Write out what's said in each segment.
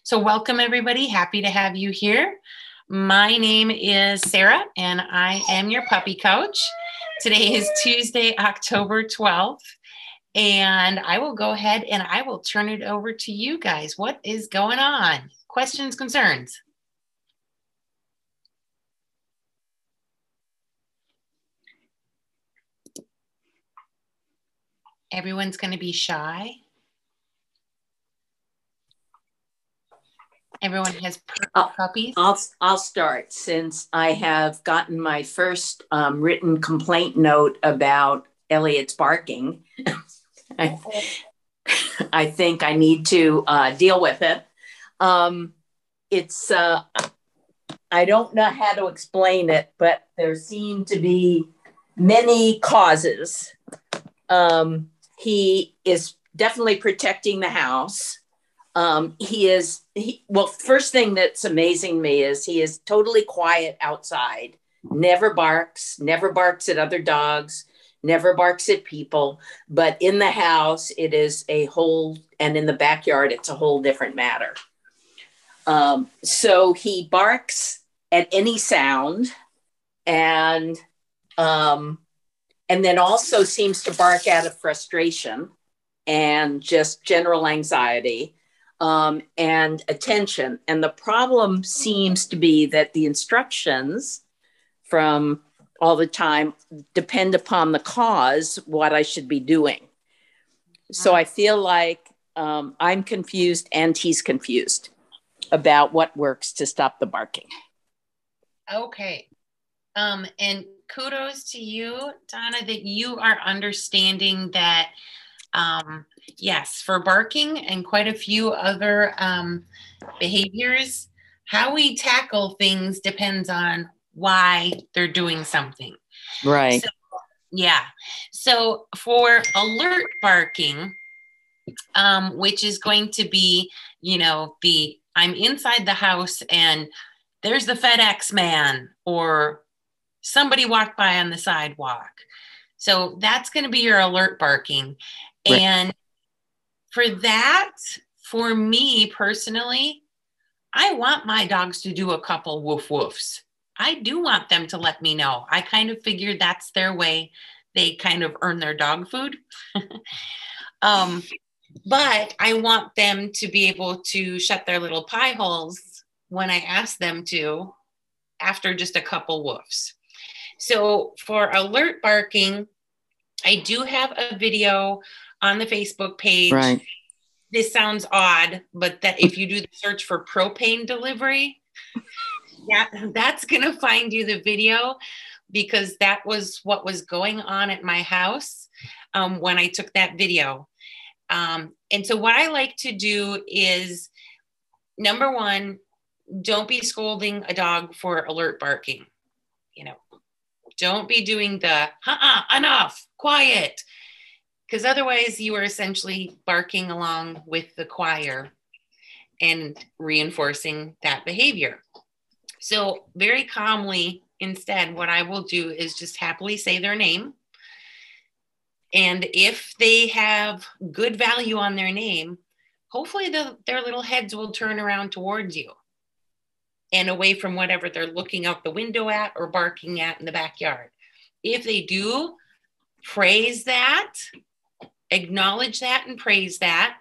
So welcome everybody. Happy to have you here. My name is Sarah and I am your puppy coach. Today is Tuesday, October 12th. And I will go ahead and I will turn it over to you guys. What is going on? Questions, concerns? Everyone's going to be shy. Everyone has puppies. I'll start since I have gotten my first written complaint note about Elliot's barking. I think I need to deal with it. I don't know how to explain it, but there seem to be many causes. He is definitely protecting the house. First thing that's amazing me is he is totally quiet outside, never barks at other dogs, never barks at people, but in the house, and in the backyard, it's a whole different matter. So he barks at any sound and then also seems to bark out of frustration and just general anxiety. And attention. And the problem seems to be that the instructions from all the time depend upon the cause, what I should be doing. So I feel like I'm confused and he's confused about what works to stop the barking. Okay. And kudos to you, Donna, that you are understanding that yes, for barking and quite a few other behaviors, how we tackle things depends on why they're doing something. Right. So, yeah. So for alert barking, which is going to be, I'm inside the house and there's the FedEx man or somebody walked by on the sidewalk. So that's going to be your alert barking. Right. And for that, for me personally, I want my dogs to do a couple woof woofs. I do want them to let me know. I kind of figured that's their way. They kind of earn their dog food. But I want them to be able to shut their little pie holes when I ask them to after just a couple woofs. So for alert barking, I do have a video on the Facebook page. Right. This sounds odd, but that if you do the search for propane delivery, that's going to find you the video because that was what was going on at my house when I took that video. And so what I like to do is, number one, don't be scolding a dog for alert barking. Don't be doing the, enough, quiet. Because otherwise you are essentially barking along with the choir and reinforcing that behavior. So very calmly, instead, what I will do is just happily say their name. And if they have good value on their name, hopefully their little heads will turn around towards you and away from whatever they're looking out the window at or barking at in the backyard. If they do, praise that. Acknowledge that and praise that.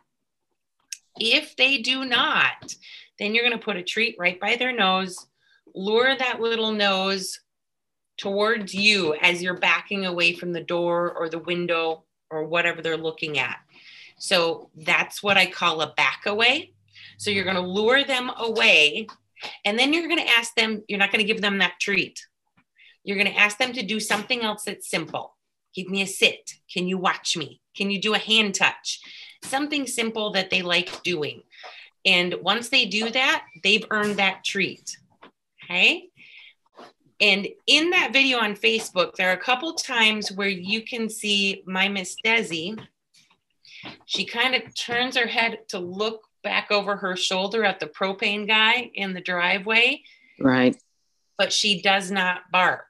If they do not, then you're going to put a treat right by their nose, lure that little nose towards you as you're backing away from the door or the window or whatever they're looking at. So that's what I call a back away. So you're going to lure them away and then you're going to ask them, you're not going to give them that treat. You're going to ask them to do something else that's simple. Give me a sit. Can you watch me? Can you do a hand touch? Something simple that they like doing. And once they do that, they've earned that treat. Okay. And in that video on Facebook, there are a couple times where you can see my Miss Desi. She kind of turns her head to look back over her shoulder at the propane guy in the driveway. Right. But she does not bark.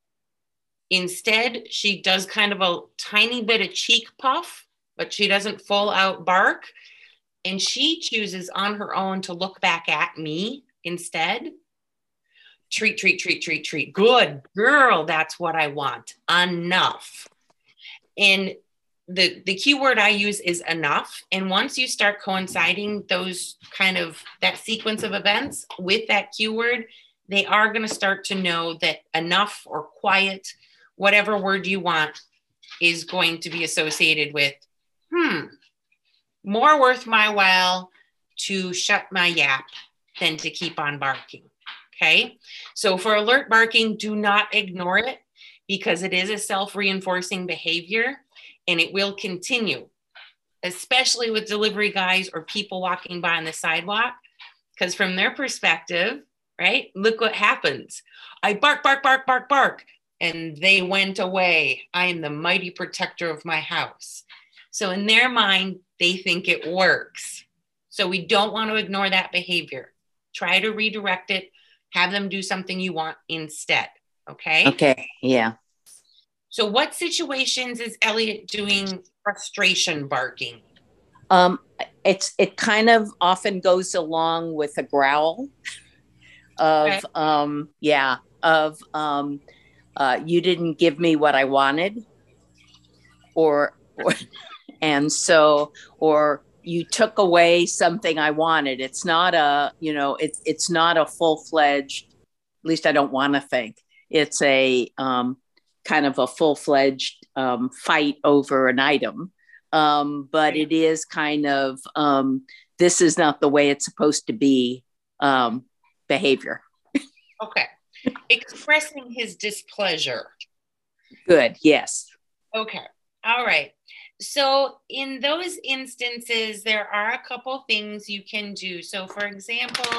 Instead, she does kind of a tiny bit of cheek puff, but she doesn't full out bark. and she chooses on her own to look back at me instead, treat, treat, treat, treat, treat. Good girl. That's what I want. Enough. And the key word I use is enough. And once you start coinciding those kind of that sequence of events with that keyword, they are going to start to know that enough or quiet, whatever word you want, is going to be associated with, more worth my while to shut my yap than to keep on barking. Okay. So for alert barking, do not ignore it because it is a self-reinforcing behavior and it will continue, especially with delivery guys or people walking by on the sidewalk. Because from their perspective, right, look what happens. I bark, bark, bark, bark, bark, and they went away. I am the mighty protector of my house. So in their mind, they think it works. So we don't want to ignore that behavior. Try to redirect it. Have them do something you want instead. Okay? Okay. Yeah. So what situations is Elliot doing frustration barking? It kind of often goes along with a growl of, you didn't give me what I wanted, or you took away something I wanted. It's not it's not a full-fledged, at least I don't want to think it's a kind of a full-fledged fight over an item. But it is kind of, this is not the way it's supposed to be behavior. Okay. Expressing his displeasure. Good. Yes. Okay. All right. So in those instances, there are a couple things you can do. So for example,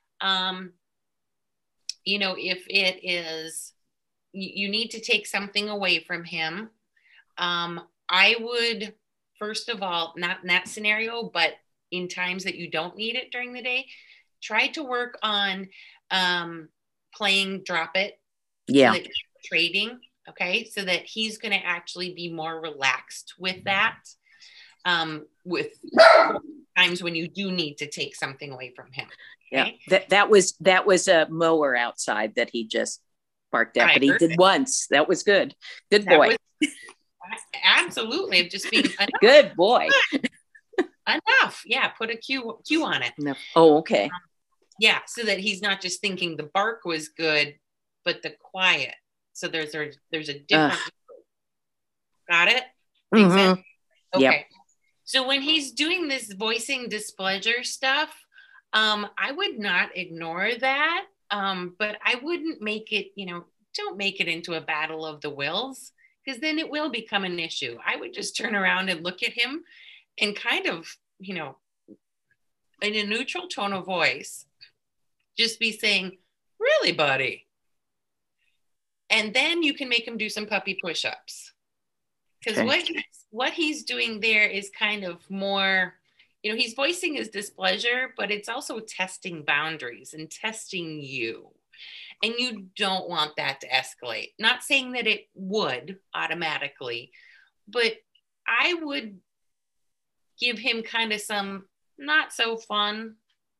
if it is, you need to take something away from him. I would, first of all, not in that scenario, but in times that you don't need it during the day, try to work on playing drop it. Yeah. So that you're trading. Okay. So that he's going to actually be more relaxed with that. With times when you do need to take something away from him. Okay? Yeah. That was a mower outside that he just barked at, but he did once. That was good. Good boy. Absolutely. Just being good boy. Enough. Yeah. Put a cue on it. Enough. Oh, okay. Yeah. So that he's not just thinking the bark was good, but the quiet. So there's a different. Got it? Makes sense? Okay. Yep. So when he's doing this voicing displeasure stuff, I would not ignore that. But I wouldn't make it, don't make it into a battle of the wills, because then it will become an issue. I would just turn around and look at him and kind of, in a neutral tone of voice, just be saying, really, buddy? And then you can make him do some puppy push-ups. Because what he's doing there is kind of more, he's voicing his displeasure, but it's also testing boundaries and testing you. And you don't want that to escalate. Not saying that it would automatically, but I would give him kind of some not so fun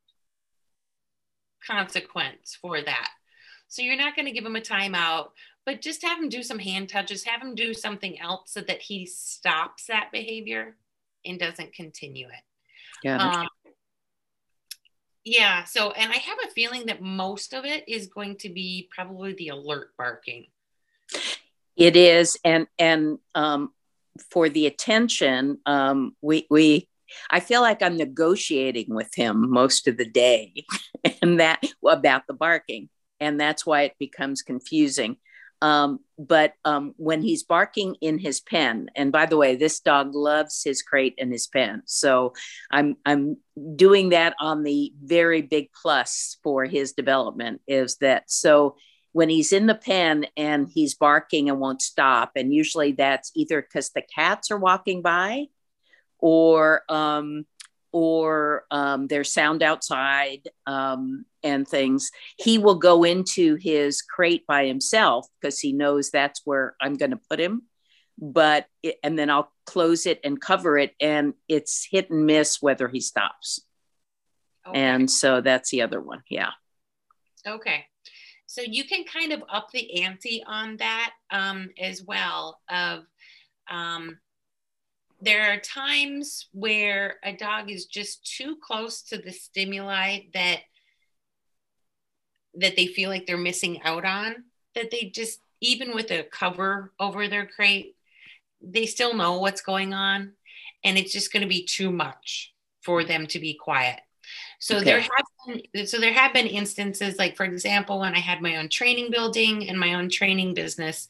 consequence for that. So you're not going to give him a timeout, but just have him do some hand touches, have him do something else so that he stops that behavior and doesn't continue it. Yeah. So, and I have a feeling that most of it is going to be probably the alert barking. It is. And for the attention, I feel like I'm negotiating with him most of the day and that about the barking. And that's why it becomes confusing. But when he's barking in his pen, and by the way, this dog loves his crate and his pen. So I'm doing that on the very big plus for his development is that. So when he's in the pen and he's barking and won't stop, and usually that's either because the cats are walking by or there's sound outside and things, he will go into his crate by himself because he knows that's where I'm going to put him. and then I'll close it and cover it, and it's hit and miss whether he stops. Okay. And so that's the other one. Yeah. Okay. So you can kind of up the ante on that as well. There are times where a dog is just too close to the stimuli that they feel like they're missing out on, that they just, even with a cover over their crate, they still know what's going on, and it's just going to be too much for them to be quiet. So okay. there have been instances, like, for example, when I had my own training building and my own training business,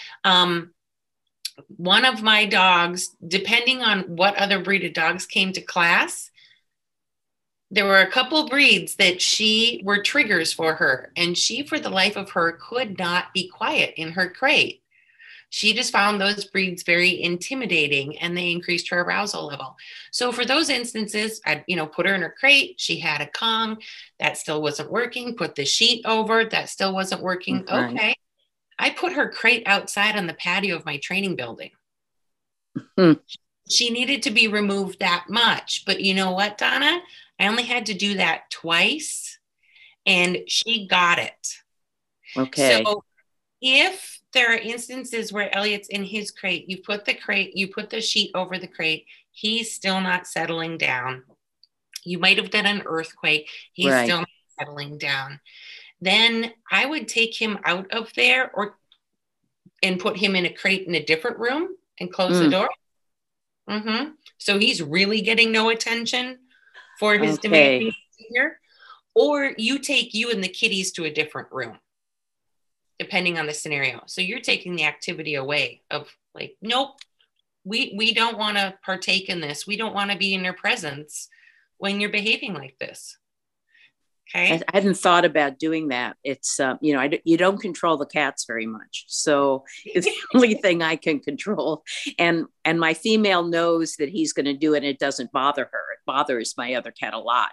one of my dogs, depending on what other breed of dogs came to class, there were a couple breeds that were triggers for her, and she, for the life of her, could not be quiet in her crate. She just found those breeds very intimidating, and they increased her arousal level. So for those instances, I'd, put her in her crate. She had a Kong. That still wasn't working. Put the sheet over. That still wasn't working. Okay. I put her crate outside on the patio of my training building. Mm-hmm. She needed to be removed that much. But you know what, Donna? I only had to do that twice, and she got it. Okay. So if there are instances where Elliot's in his crate, you put the sheet over the crate, he's still not settling down. You might have done an earthquake. He's still not settling down. Then I would take him out of there and put him in a crate in a different room and close the door. Mm-hmm. So he's really getting no attention for his demanding behavior. Or you take you and the kitties to a different room, depending on the scenario. So you're taking the activity away of, like, nope, we don't want to partake in this. We don't want to be in your presence when you're behaving like this. Okay. I hadn't thought about doing that. It's, you don't control the cats very much. So it's the only thing I can control. And my female knows that he's going to do it. And it doesn't bother her. It bothers my other cat a lot.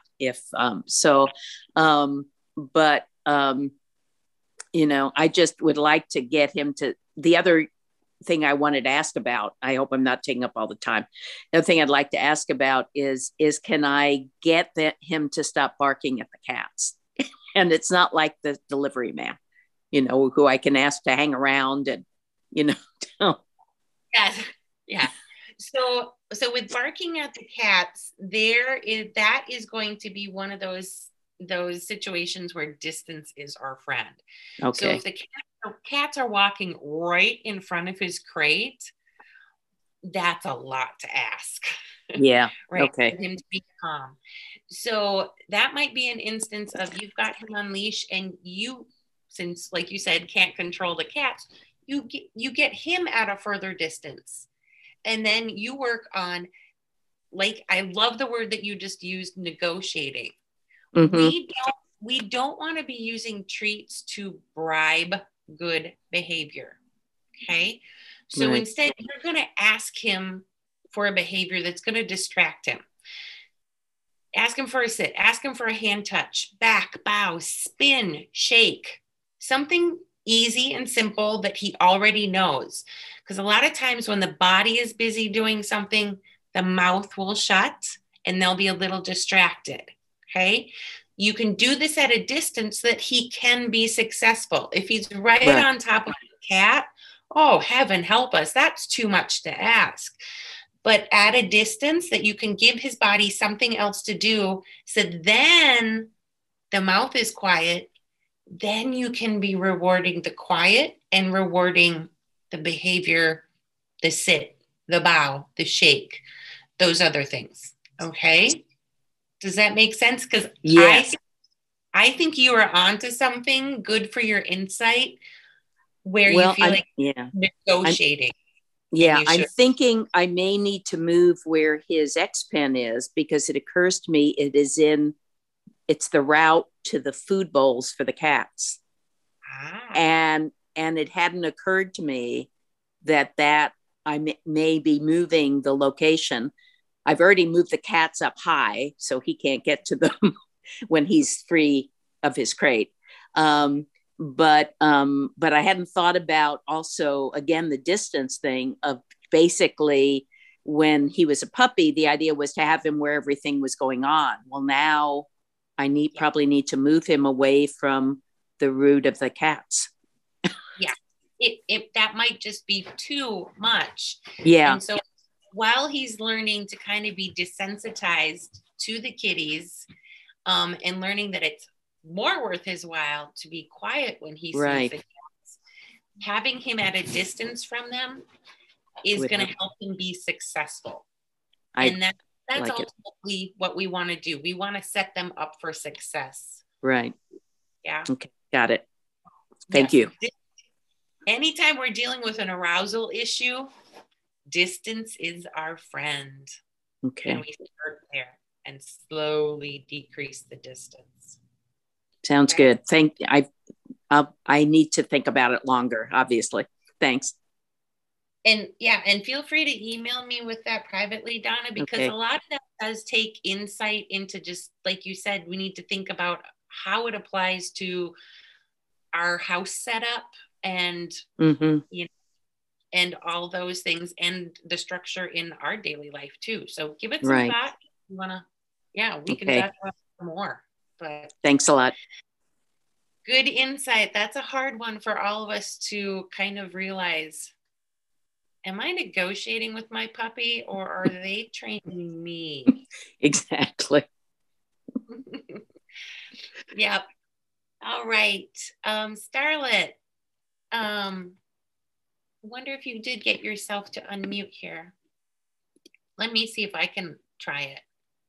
I just would like to get him to the other thing I wanted to ask about. I hope I'm not taking up all the time. The other thing I'd like to ask about is can I get him to stop barking at the cats? And it's not like the delivery man, who I can ask to hang around and, Yes. Yeah. So with barking at the cats, that is going to be one of those situations where distance is our friend. Okay. So if the cats are walking right in front of his crate, that's a lot to ask. Yeah. Right. Okay. For him to be calm. So that might be an instance of, you've got him on leash, and you, since, like you said, can't control the cats, you get him at a further distance. And then you work on, like, I love the word that you just used, negotiating. Mm-hmm. We don't want to be using treats to bribe good behavior. Okay. So instead, you're going to ask him for a behavior that's going to distract him. Ask him for a sit, ask him for a hand touch, back, bow, spin, shake, something easy and simple that he already knows. Because a lot of times when the body is busy doing something, the mouth will shut and they'll be a little distracted. Okay. You can do this at a distance so that he can be successful. If he's right on top of the cat, oh, heaven help us, that's too much to ask. But at a distance that you can give his body something else to do, so then the mouth is quiet, then you can be rewarding the quiet and rewarding the behavior, the sit, the bow, the shake, those other things. Okay? Does that make sense? Because yes. I think you are onto something good for your insight, where you feel negotiating. I'm thinking I may need to move where his X pen is, because it occurs to me it's the route to the food bowls for the cats. And it hadn't occurred to me that I may be moving the location. I've already moved the cats up high, so he can't get to them when he's free of his crate. but I hadn't thought about also, again, the distance thing of basically when he was a puppy, the idea was to have him where everything was going on. Well, now I probably need to move him away from the root of the cats. Yeah, that might just be too much. Yeah. And so while he's learning to kind of be desensitized to the kitties, and learning that it's more worth his while to be quiet when he sees the cats, having him at a distance from them is going to help him be successful. And that's like ultimately what we want to do. We want to set them up for success. Right. Yeah. Okay. Got it. Thank you. Anytime we're dealing with an arousal issue, distance is our friend. Okay. And we start there and slowly decrease the distance. Sounds good. I need to think about it longer, obviously. Thanks. And yeah, and feel free to email me with that privately, Donna, because a lot of that does take insight into, just like you said, we need to think about how it applies to our house setup and you know, and all those things, and the structure in our daily life too. So give it some thought. You wanna, we can talk about more. But thanks a lot. Good insight. That's a hard one for all of us to kind of realize. Am I negotiating with my puppy, or are they training me? Exactly. Yep. All right. Starlet, wonder if you did get yourself to unmute here. Let me see if I can try it.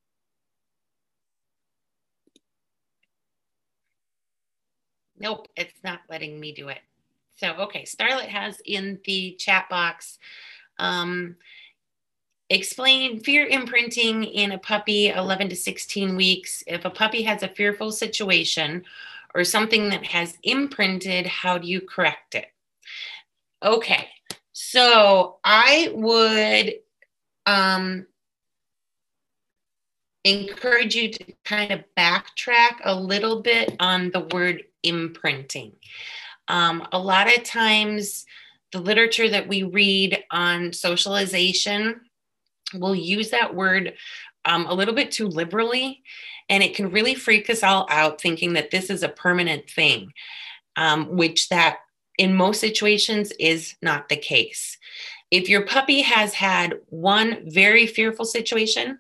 Nope, it's not letting me do it. So, okay, Starlet has in the chat box explain fear imprinting in a puppy 11 to 16 weeks. If a puppy has a fearful situation or something that has imprinted, how do you correct it? Okay, so I would encourage you to kind of backtrack a little bit on the word imprinting. A lot of times the literature that we read on socialization will use that word a little bit too liberally, and it can really freak us all out thinking that this is a permanent thing, which that in most situations is not the case. If your puppy has had one very fearful situation,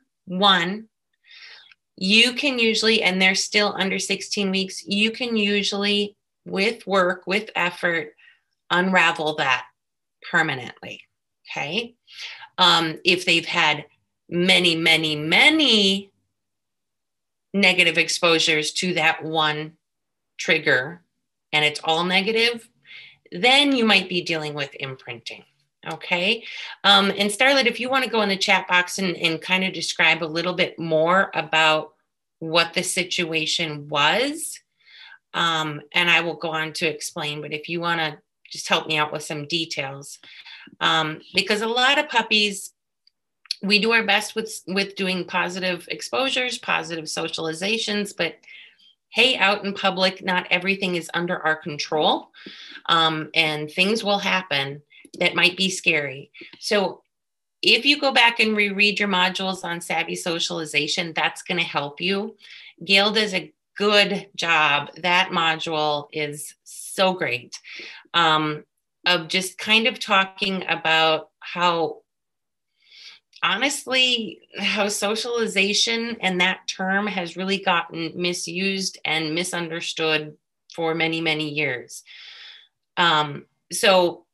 you can usually, and they're still under 16 weeks, you can usually, with work, with effort, unravel that permanently, okay? If they've had many, many, many negative exposures to that one trigger, and it's all negative, then you might be dealing with imprinting, okay? And Starlet, if you want to go in the chat box and kind of describe a little bit more about what the situation was, and I will go on to explain, but if you want to just help me out with some details, because a lot of puppies, we do our best with doing positive exposures, positive socializations, but hey, out in public, not everything is under our control, and things will happen that might be scary. So if you go back and reread your modules on savvy socialization, that's going to help you. Gail does a good job. That module is so great, of just kind of talking about how, honestly, how socialization and that term has really gotten misused and misunderstood for many, many years. So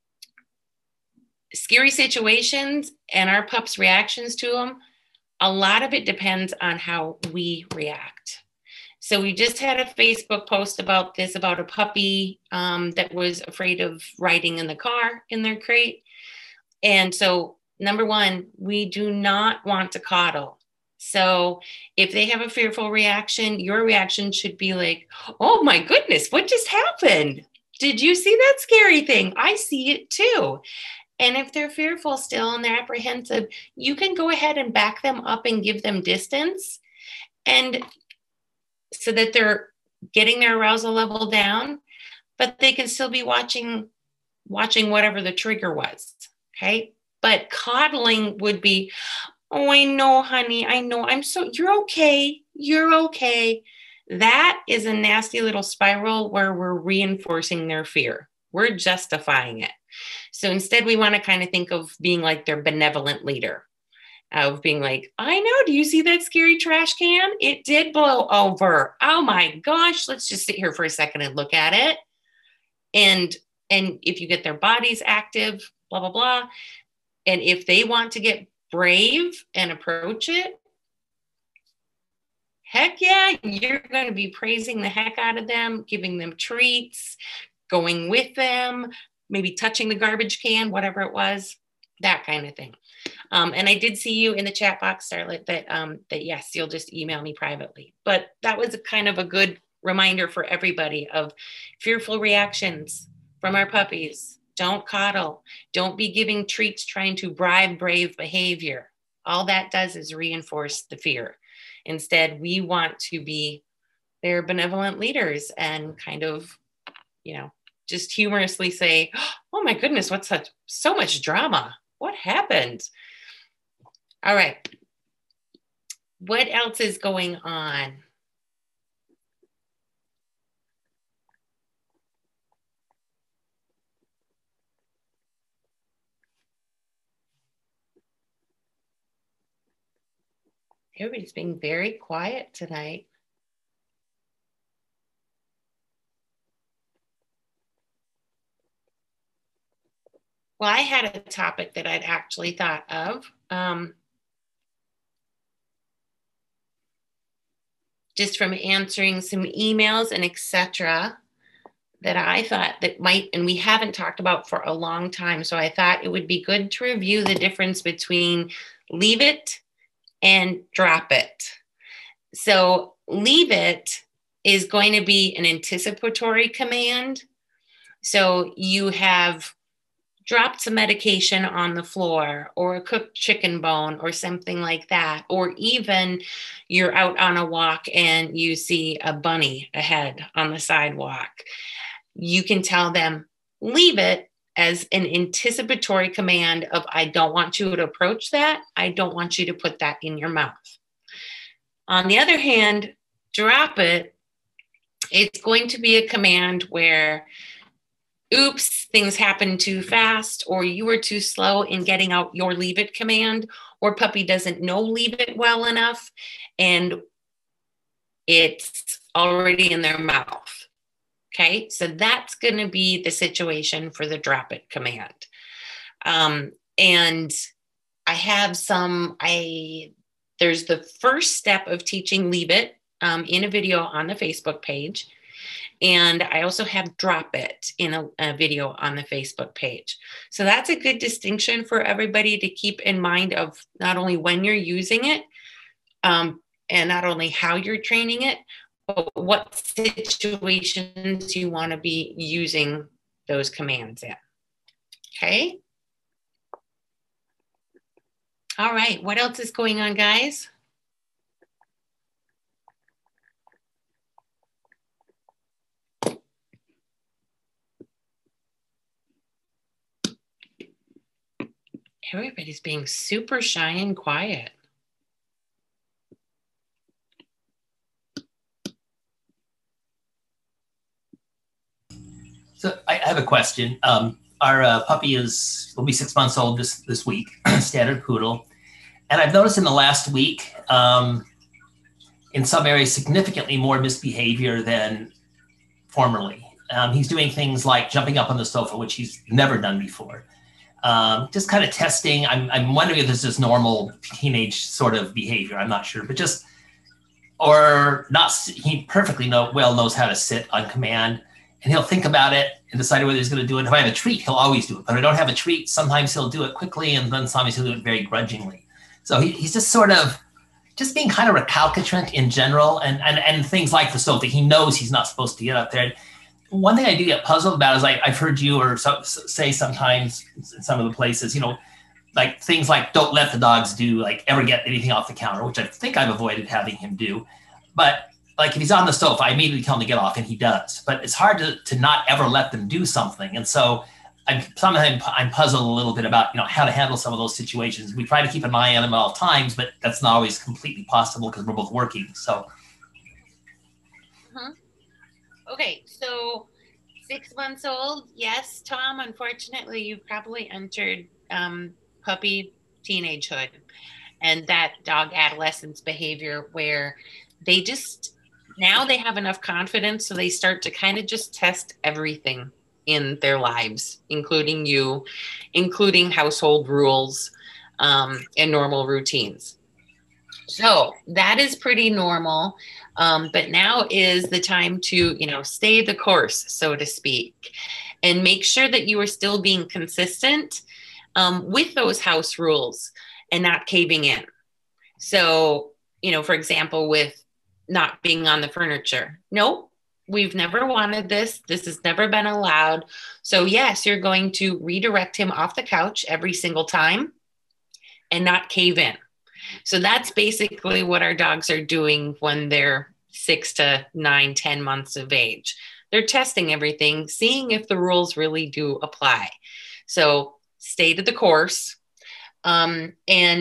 scary situations and our pups' reactions to them, a lot of it depends on how we react. So we just had a Facebook post about this, about a puppy that was afraid of riding in the car in their crate. And so, number one, we do not want to coddle. So if they have a fearful reaction, your reaction should be like, oh my goodness, what just happened? Did you see that scary thing? I see it too. And if they're fearful still and they're apprehensive, you can go ahead and back them up and give them distance, and so that they're getting their arousal level down. but they can still be watching whatever the trigger was. Okay. But coddling would be, oh, I know, honey, I know, you're okay. You're okay. That is a nasty little spiral where we're reinforcing their fear. We're justifying it. So instead, we want to kind of think of being like their benevolent leader, of being like, I know, do you see that scary trash can? It did blow over. Oh my gosh, let's just sit here for a second and look at it. And if you get their bodies active, blah, blah, blah. And if they want to get brave and approach it, heck yeah, you're going to be praising the heck out of them, giving them treats, going with them, maybe touching the garbage can, whatever it was, that kind of thing. And I did see you in the chat box, Starlet, that yes, you'll just email me privately. But that was a kind of a good reminder for everybody of fearful reactions from our puppies. Don't coddle. Don't be giving treats trying to bribe brave behavior. All that does is reinforce the fear. Instead, we want to be their benevolent leaders and kind of, just humorously say, oh my goodness, what's so much drama? What happened? All right. What else is going on? Everybody's being very quiet tonight. Well, I had a topic that I'd actually thought of. Just from answering some emails and etc. that I thought that might, and we haven't talked about for a long time. So I thought it would be good to review the difference between leave it and drop it. So leave it is going to be an anticipatory command. So you have dropped some medication on the floor or a cooked chicken bone or something like that. Or even you're out on a walk and you see a bunny ahead on the sidewalk. You can tell them, leave it, as an anticipatory command of, I don't want you to approach that. I don't want you to put that in your mouth. On the other hand, drop it. It's going to be a command where, oops, things happened too fast, or you were too slow in getting out your leave it command, or puppy doesn't know leave it well enough, and it's already in their mouth. Okay, so that's going to be the situation for the drop it command. And I have there's the first step of teaching leave it in a video on the Facebook page. And I also have drop it in a video on the Facebook page. So that's a good distinction for everybody to keep in mind of not only when you're using it and not only how you're training it, but what situations you want to be using those commands in. Okay. All right. What else is going on, guys? Everybody's being super shy and quiet. So I have a question. Our puppy will be 6 months old this week, standard poodle. And I've noticed in the last week, in some areas, significantly more misbehavior than formerly. He's doing things like jumping up on the sofa, which he's never done before. Just kind of testing. I'm wondering if this is normal teenage sort of behavior. I'm not sure, but just, or not. He perfectly well knows how to sit on command, and he'll think about it and decide whether he's going to do it. If I have a treat, he'll always do it. But if I don't have a treat, sometimes he'll do it quickly, and then sometimes he'll do it very grudgingly. So he's just sort of just being kind of recalcitrant in general, and things like the sofa. He knows he's not supposed to get up there. One thing I do get puzzled about is I've heard you say sometimes in some of the places, like things like don't let the dogs ever get anything off the counter, which I think I've avoided having him do. But like if he's on the stove, I immediately tell him to get off, and he does. But it's hard to not ever let them do something. And so sometimes I'm puzzled a little bit about, how to handle some of those situations. We try to keep an eye on them at all times, but that's not always completely possible because we're both working. So. Okay, so 6 months old. Yes, Tom, unfortunately, you've probably entered puppy teenagehood and that dog adolescence behavior where they now they have enough confidence, so they start to kind of just test everything in their lives, including you, including household rules and normal routines. So that is pretty normal. But now is the time to, stay the course, so to speak, and make sure that you are still being consistent with those house rules and not caving in. So, for example, with not being on the furniture. Nope, we've never wanted this. This has never been allowed. So yes, you're going to redirect him off the couch every single time and not cave in. So that's basically what our dogs are doing when they're 6 to 9, 10 months of age. They're testing everything, seeing if the rules really do apply. So stay to the course. And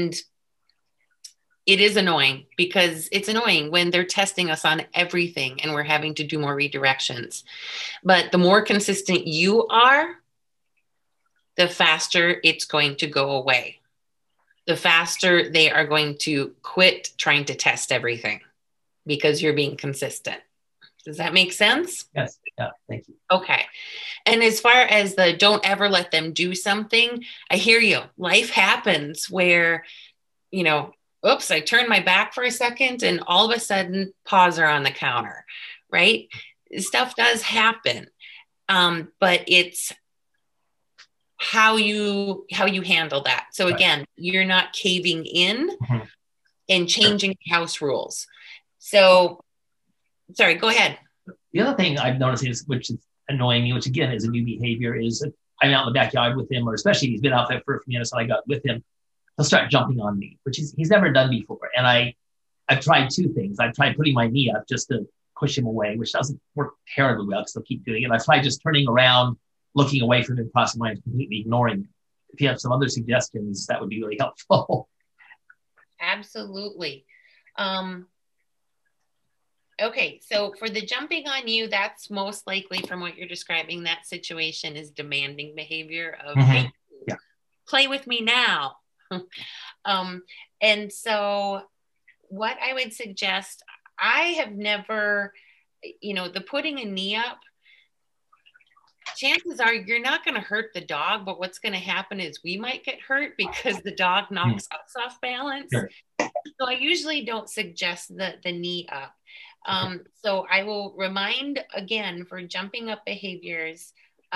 it is annoying because it's annoying when they're testing us on everything and we're having to do more redirections. But the more consistent you are, the faster it's going to go away. The faster they are going to quit trying to test everything because you're being consistent. Does that make sense? Yes. Yeah. Thank you. Okay. And as far as the don't ever let them do something, I hear you. Life happens where, oops, I turned my back for a second and all of a sudden paws are on the counter, right? Stuff does happen. But it's how you handle that. So again, you're not caving in and changing house rules. So, sorry, go ahead. The other thing I've noticed which is annoying me, which again is a new behavior, is if I'm out in the backyard with him, or especially if he's been out there for a few minutes and I got with him, he'll start jumping on me, which he's never done before. And I've tried two things. I've tried putting my knee up just to push him away, which doesn't work terribly well because he'll keep doing it. I've tried just turning around, looking away from him, crossing my mind, completely ignoring him. If you have some other suggestions, that would be really helpful. Absolutely. Okay, so for the jumping on you, that's most likely from what you're describing, that situation is demanding behavior of, hey, play with me now. And so what I would suggest, I have never, the putting a knee up, chances are you're not going to hurt the dog, but what's going to happen is we might get hurt because the dog knocks us off balance. Sure. So I usually don't suggest the knee up. So I will remind again for jumping up behaviors,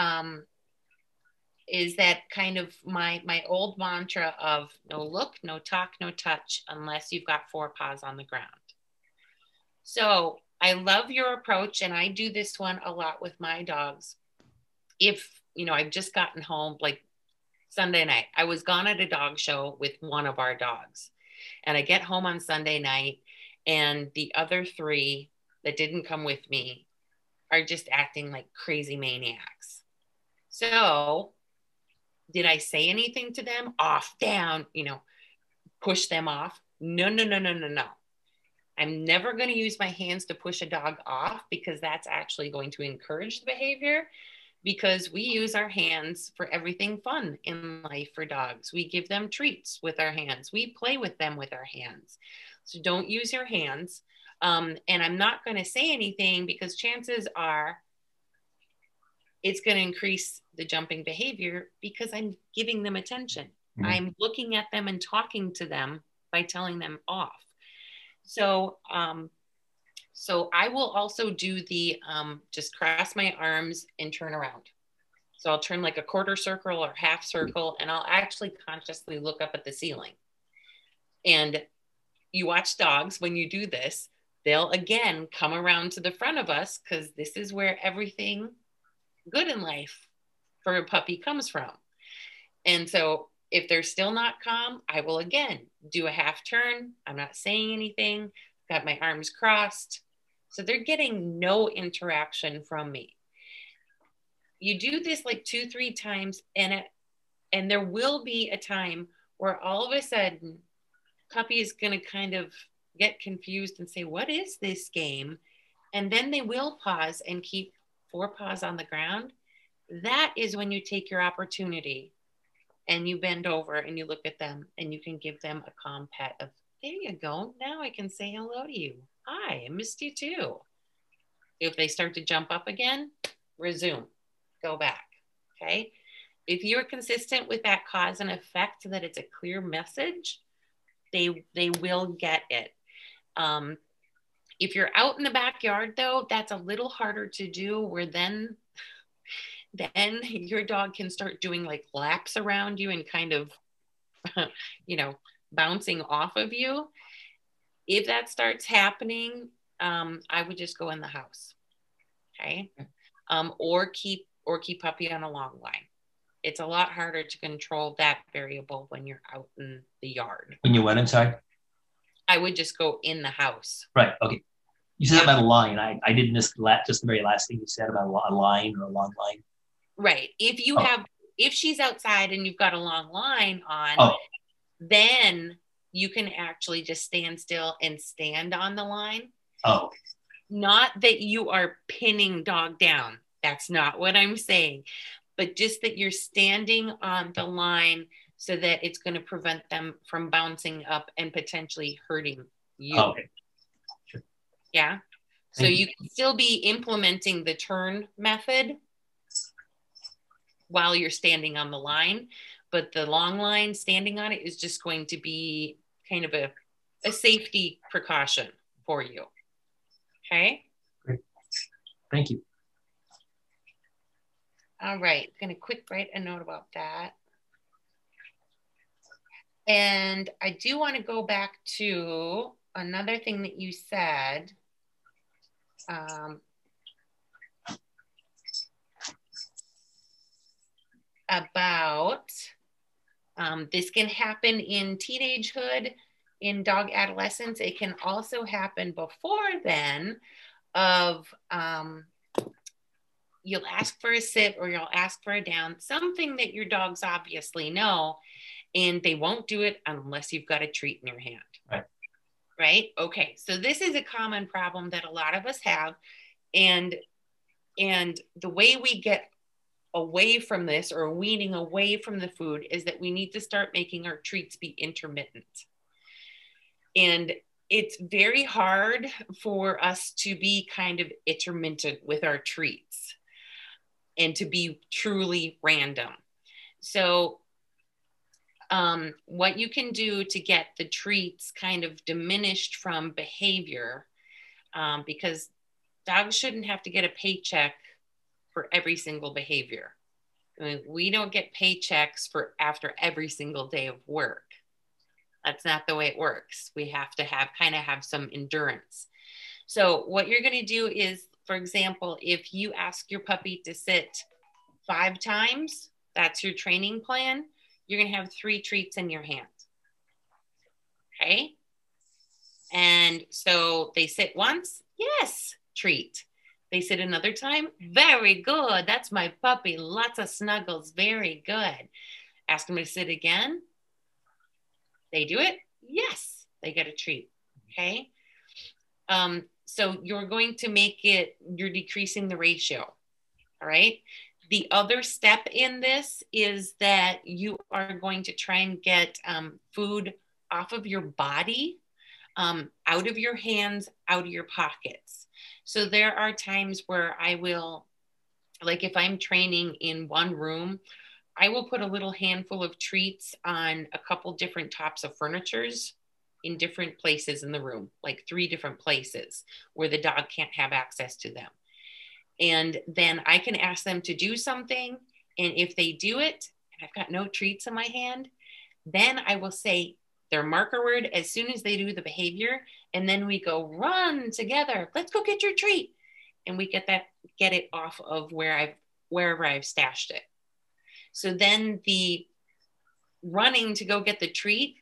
is that kind of my old mantra of no look, no talk, no touch, unless you've got 4 paws on the ground. So I love your approach, and I do this one a lot with my dogs. If, I've just gotten home, like Sunday night, I was gone at a dog show with one of our dogs, and I get home on Sunday night, and the other 3 that didn't come with me are just acting like crazy maniacs. So did I say anything to them? Off, down, push them off? No. I'm never going to use my hands to push a dog off because that's actually going to encourage the behavior, because we use our hands for everything fun in life for dogs. We give them treats with our hands. We play with them with our hands. So don't use your hands. And I'm not going to say anything because chances are it's going to increase the jumping behavior because I'm giving them attention. Mm-hmm. I'm looking at them and talking to them by telling them off. So I will also do the just cross my arms and turn around. So I'll turn like a quarter circle or half circle, and I'll actually consciously look up at the ceiling. And you watch dogs, when you do this, they'll again come around to the front of us because this is where everything good in life for a puppy comes from. And so if they're still not calm, I will again do a half turn. I'm not saying anything. Got my arms crossed. So they're getting no interaction from me. You do this like 2-3 times, and there will be a time where all of a sudden puppy is going to kind of get confused and say, what is this game? And then they will pause and keep 4 paws on the ground. That is when you take your opportunity and you bend over and you look at them and you can give them a calm pet of, there you go. Now I can say hello to you. Hi, I missed you too. If they start to jump up again, resume, go back. Okay. If you're consistent with that cause and effect, that it's a clear message, they will get it. If you're out in the backyard though, that's a little harder to do, where then your dog can start doing like laps around you and kind of, bouncing off of you. If that starts happening, I would just go in the house. Okay. Or keep puppy on a long line. It's a lot harder to control that variable when you're out in the yard. When you went inside? I would just go in the house. Right. Okay. You said about a line. I did miss just the very last thing you said about a line or a long line. Right. If she's outside and you've got a long line on, then you can actually just stand still and stand on the line. Oh. Not that you are pinning dog down. That's not what I'm saying. But just that you're standing on the line so that it's going to prevent them from bouncing up and potentially hurting you. Okay. Sure. Yeah. So you can still be implementing the turn method while you're standing on the line, but the long line, standing on it, is just going to be kind of a safety precaution for you. Okay. Great. Thank you. All right. I'm going to quick write a note about that. And I do want to go back to another thing that you said. About this can happen in teenagehood, in dog adolescence. It can also happen before then of you'll ask for a sit or you'll ask for a down, something that your dogs obviously know, and they won't do it unless you've got a treat in your hand. Right. Right? Okay. So this is a common problem that a lot of us have. And the way we get away from this, or weaning away from the food, is that we need to start making our treats be intermittent. And it's very hard for us to be kind of intermittent with our treats and to be truly random. So what you can do to get the treats kind of diminished from behavior, because dogs shouldn't have to get a paycheck for every single behavior. I mean, we don't get paychecks for after every single day of work. That's not the way it works. We have to have some endurance. So what you're going to do is, for example, if you ask your puppy to sit 5 times, that's your training plan, you're going to have 3 treats in your hand. Okay. And so they sit once. Yes. Treat. They sit another time. Very good. That's my puppy. Lots of snuggles. Very good. Ask them to sit again. They do it. Yes. They get a treat. Okay. So you're going to you're decreasing the ratio. All right. The other step in this is that you are going to try and get food off of your body, out of your hands, out of your pockets. So there are times where I will, like if I'm training in one room, I will put a little handful of treats on a couple different tops of furnitures in different places in the room, like 3 different places where the dog can't have access to them. And then I can ask them to do something. And if they do it, and I've got no treats in my hand, then I will say their marker word as soon as they do the behavior. And then we go run together. Let's go get your treat. And we get it off of wherever I've stashed it. So then the running to go get the treat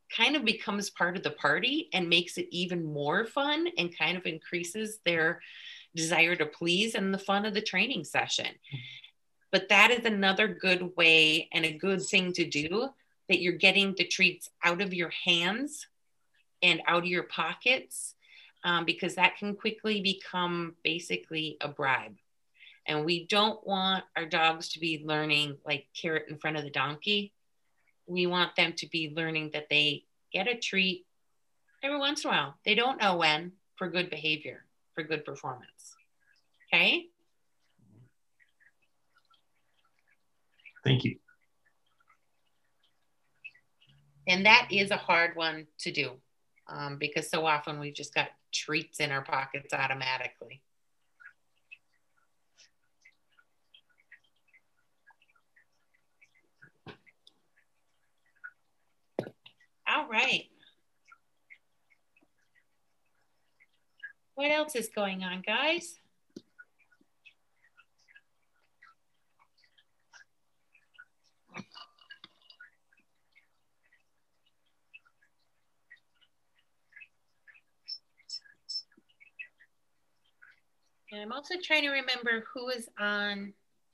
kind of becomes part of the party and makes it even more fun and kind of increases their desire to please and the fun of the training session. But that is another good way and a good thing to do, that you're getting the treats out of your hands and out of your pockets, because that can quickly become basically a bribe. And we don't want our dogs to be learning like carrot in front of the donkey. We want them to be learning that they get a treat every once in a while. They don't know when, for good behavior, for good performance. Okay? Thank you. And that is a hard one to do, because so often we've just got treats in our pockets automatically. All right. What else is going on, guys? And I'm also trying to remember who is on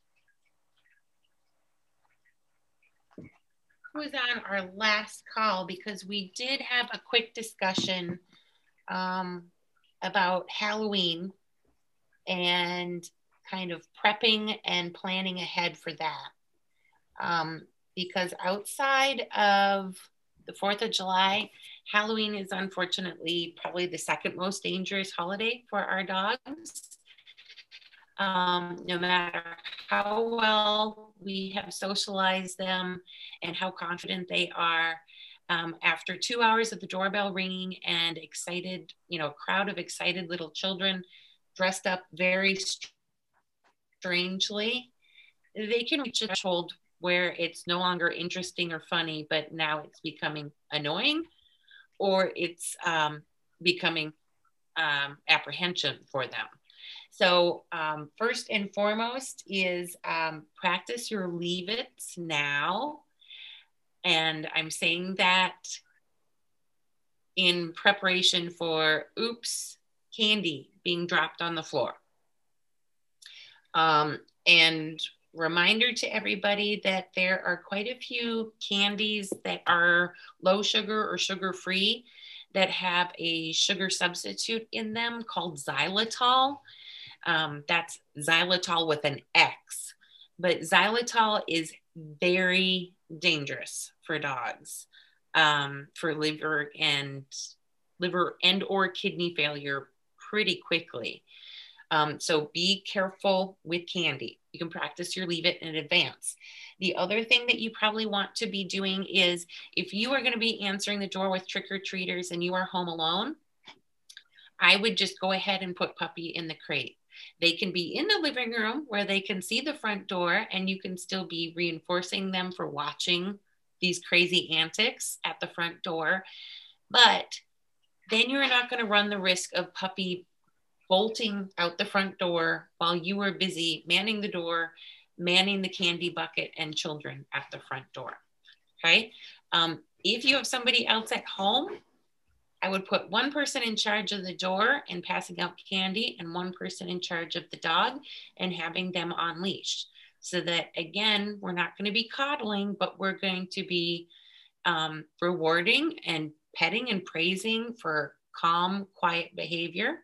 our last call, because we did have a quick discussion about Halloween and kind of prepping and planning ahead for that. Because outside of the 4th of July, Halloween is unfortunately probably the second most dangerous holiday for our dogs. No matter how well we have socialized them and how confident they are, after 2 hours of the doorbell ringing and excited, crowd of excited little children dressed up very strangely, they can reach a threshold where it's no longer interesting or funny, but now it's becoming annoying, or it's becoming apprehension for them. So first and foremost is practice your leave it's now. And I'm saying that in preparation for oops, candy being dropped on the floor. And reminder to everybody that there are quite a few candies that are low sugar or sugar-free that have a sugar substitute in them called xylitol. That's xylitol with an X, but xylitol is very dangerous for dogs, for liver and or kidney failure pretty quickly. So be careful with candy. You can practice your leave it in advance. The other thing that you probably want to be doing is, if you are going to be answering the door with trick-or-treaters and you are home alone, I would just go ahead and put Puppy in the crate. They can be in the living room where they can see the front door, and you can still be reinforcing them for watching these crazy antics at the front door. But then you're not going to run the risk of Puppy bolting out the front door while you are busy manning the door, manning the candy bucket, and children at the front door. Okay. If you have somebody else at home, I would put one person in charge of the door and passing out candy, and one person in charge of the dog and having them on leash. So that, again, we're not going to be coddling, but we're going to be rewarding and petting and praising for calm, quiet behavior.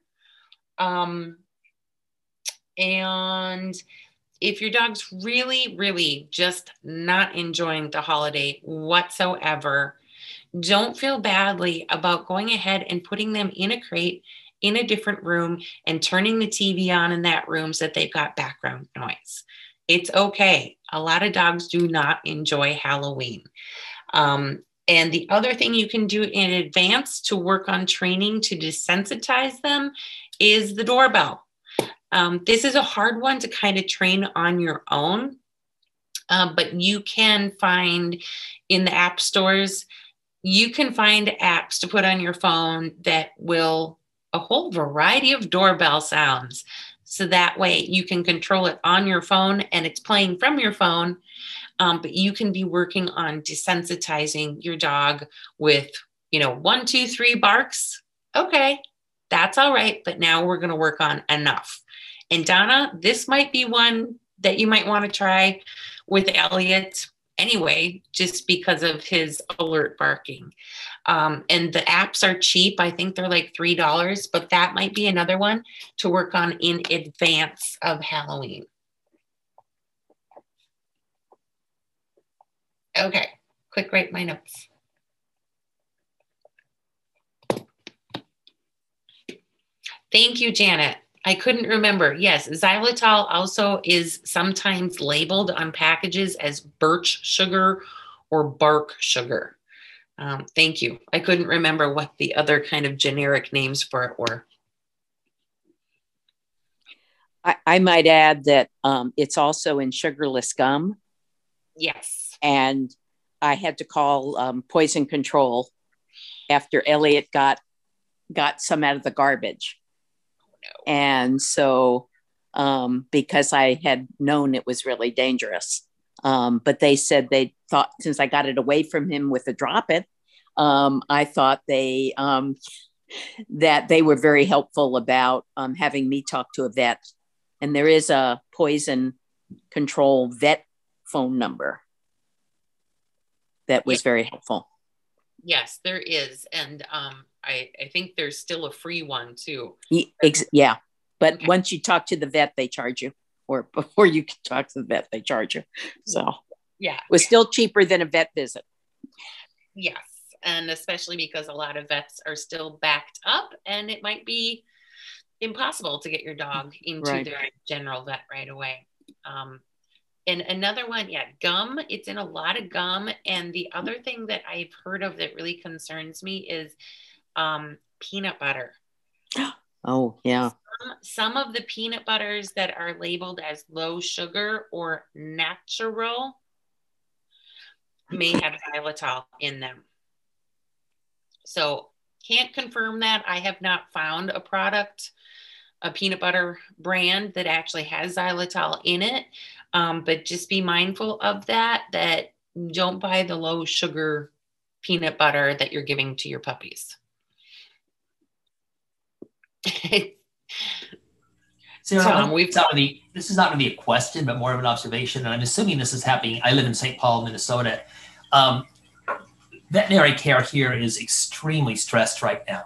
And if your dog's really, really just not enjoying the holiday whatsoever, don't feel badly about going ahead and putting them in a crate in a different room and turning the TV on in that room so that they've got background noise. It's okay. A lot of dogs do not enjoy Halloween. And the other thing you can do in advance to work on training to desensitize them is the doorbell. This is a hard one to kind of train on your own, but you can find in the app stores, you can find apps to put on your phone that will a whole variety of doorbell sounds. So that way you can control it on your phone and it's playing from your phone. But you can be working on desensitizing your dog with, 1, 2, 3 barks. Okay, that's all right. But now we're going to work on enough. And Donna, this might be one that you might want to try with Elliot anyway, just because of his alert barking. And the apps are cheap. I think they're like $3, but that might be another one to work on in advance of Halloween. Okay, quick write my notes. Thank you, Janet. I couldn't remember. Yes, xylitol also is sometimes labeled on packages as birch sugar or bark sugar. Thank you. I couldn't remember what the other kind of generic names for it were. I might add that it's also in sugarless gum. Yes. And I had to call poison control after Elliot got some out of the garbage. No. And so, because I had known it was really dangerous, but they said they thought, since I got it away from him with a drop it, I thought that they were very helpful about having me talk to a vet. And there is a poison control vet phone number that was very helpful. Yes, there is. And I think there's still a free one too. Yeah. But okay. Once you talk to the vet, they charge you. Or before you can talk to the vet, they charge you. So yeah, it was still cheaper than a vet visit. Yes. And especially because a lot of vets are still backed up and it might be impossible to get your dog into their general vet right away. And another one, gum. It's in a lot of gum. And the other thing that I've heard of that really concerns me is peanut butter. Oh, yeah. Some of the peanut butters that are labeled as low sugar or natural may have xylitol in them. So can't confirm that. I have not found a peanut butter brand that actually has xylitol in it. But just be mindful of that don't buy the low sugar peanut butter that you're giving to your puppies. Sarah, this is not really a question, but more of an observation. And I'm assuming this is happening. I live in St. Paul, Minnesota. Veterinary care here is extremely stressed right now.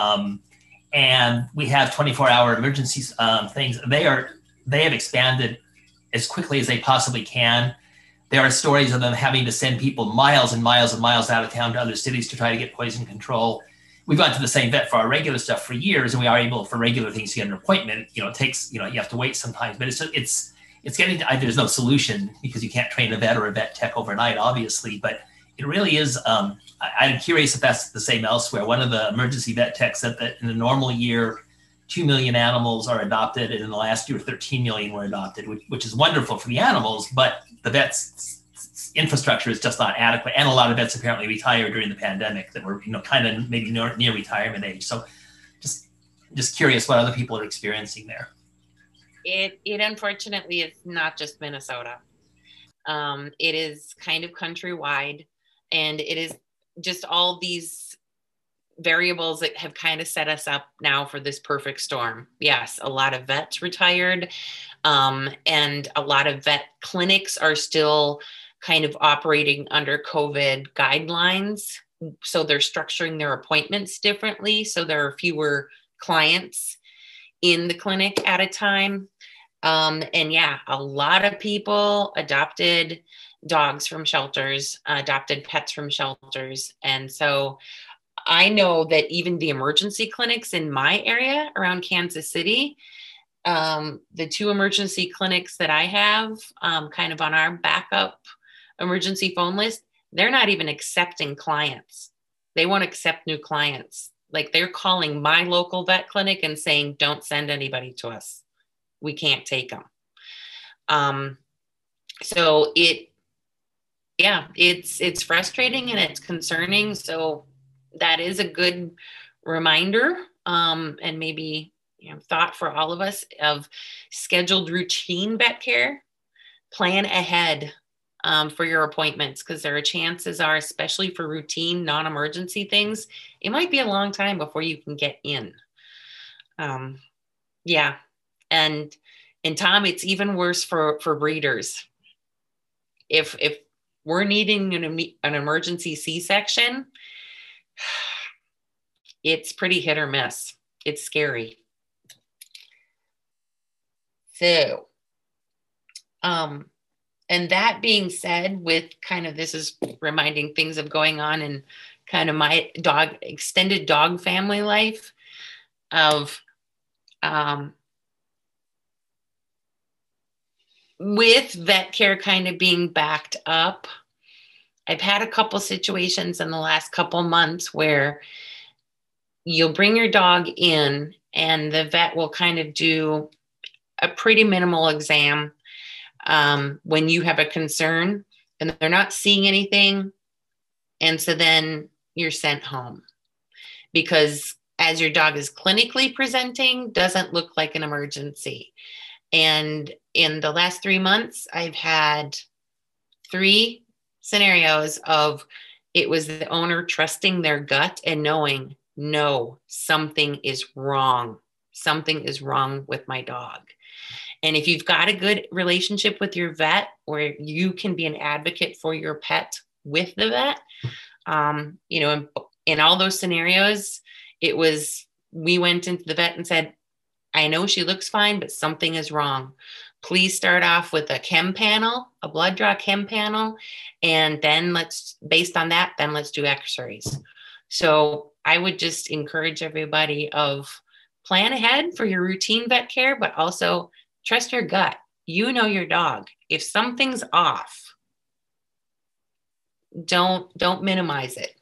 And we have 24-hour emergency things. They have expanded as quickly as they possibly can. There are stories of them having to send people miles and miles and miles out of town to other cities to try to get poison control. We've gone to the same vet for our regular stuff for years, and we are able for regular things to get an appointment. It takes, you have to wait sometimes, but it's getting to, there's no solution because you can't train a vet or a vet tech overnight, obviously, but it really is. I'm curious if that's the same elsewhere. One of the emergency vet techs said that in a normal year, 2 million animals are adopted, and in the last year, 13 million were adopted, which is wonderful for the animals, but the vets' infrastructure is just not adequate. And a lot of vets apparently retired during the pandemic that were, kind of maybe near retirement age. So just curious what other people are experiencing there. It unfortunately is not just Minnesota. It is kind of countrywide, and it is just all these variables that have kind of set us up now for this perfect storm. Yes, a lot of vets retired, and a lot of vet clinics are still kind of operating under COVID guidelines. So they're structuring their appointments differently. So there are fewer clients in the clinic at a time. And a lot of people adopted dogs from shelters, adopted pets from shelters. And so I know that even the emergency clinics in my area around Kansas City, the 2 emergency clinics that I have kind of on our backup emergency phone list, they're not even accepting clients. They won't accept new clients. Like they're calling my local vet clinic and saying, don't send anybody to us. We can't take them. So it's frustrating and it's concerning. So that is a good reminder, and maybe thought for all of us of scheduled routine vet care. Plan ahead. for your appointments, because there are chances are, especially for routine non-emergency things, it might be a long time before you can get in. Yeah. And Tom, it's even worse for breeders. If we're needing an emergency C-section, it's pretty hit or miss. It's scary. So, and that being said, with kind of, this is reminding things of going on in kind of my extended dog family life of, with vet care kind of being backed up, I've had a couple situations in the last couple months where you'll bring your dog in and the vet will kind of do a pretty minimal exam when you have a concern and they're not seeing anything. And so then you're sent home because as your dog is clinically presenting, doesn't look like an emergency. And in the last 3 months, I've had 3 scenarios of it was the owner trusting their gut and knowing, no, something is wrong. Something is wrong with my dog. And if you've got a good relationship with your vet, where you can be an advocate for your pet with the vet, you know, in all those scenarios, it was, we went into the vet and said, I know she looks fine, but something is wrong. Please start off with a chem panel, a blood draw chem panel. And then based on that, then let's do x-rays. So I would just encourage everybody of plan ahead for your routine vet care, but also trust your gut. You know your dog. If something's off, don't minimize it.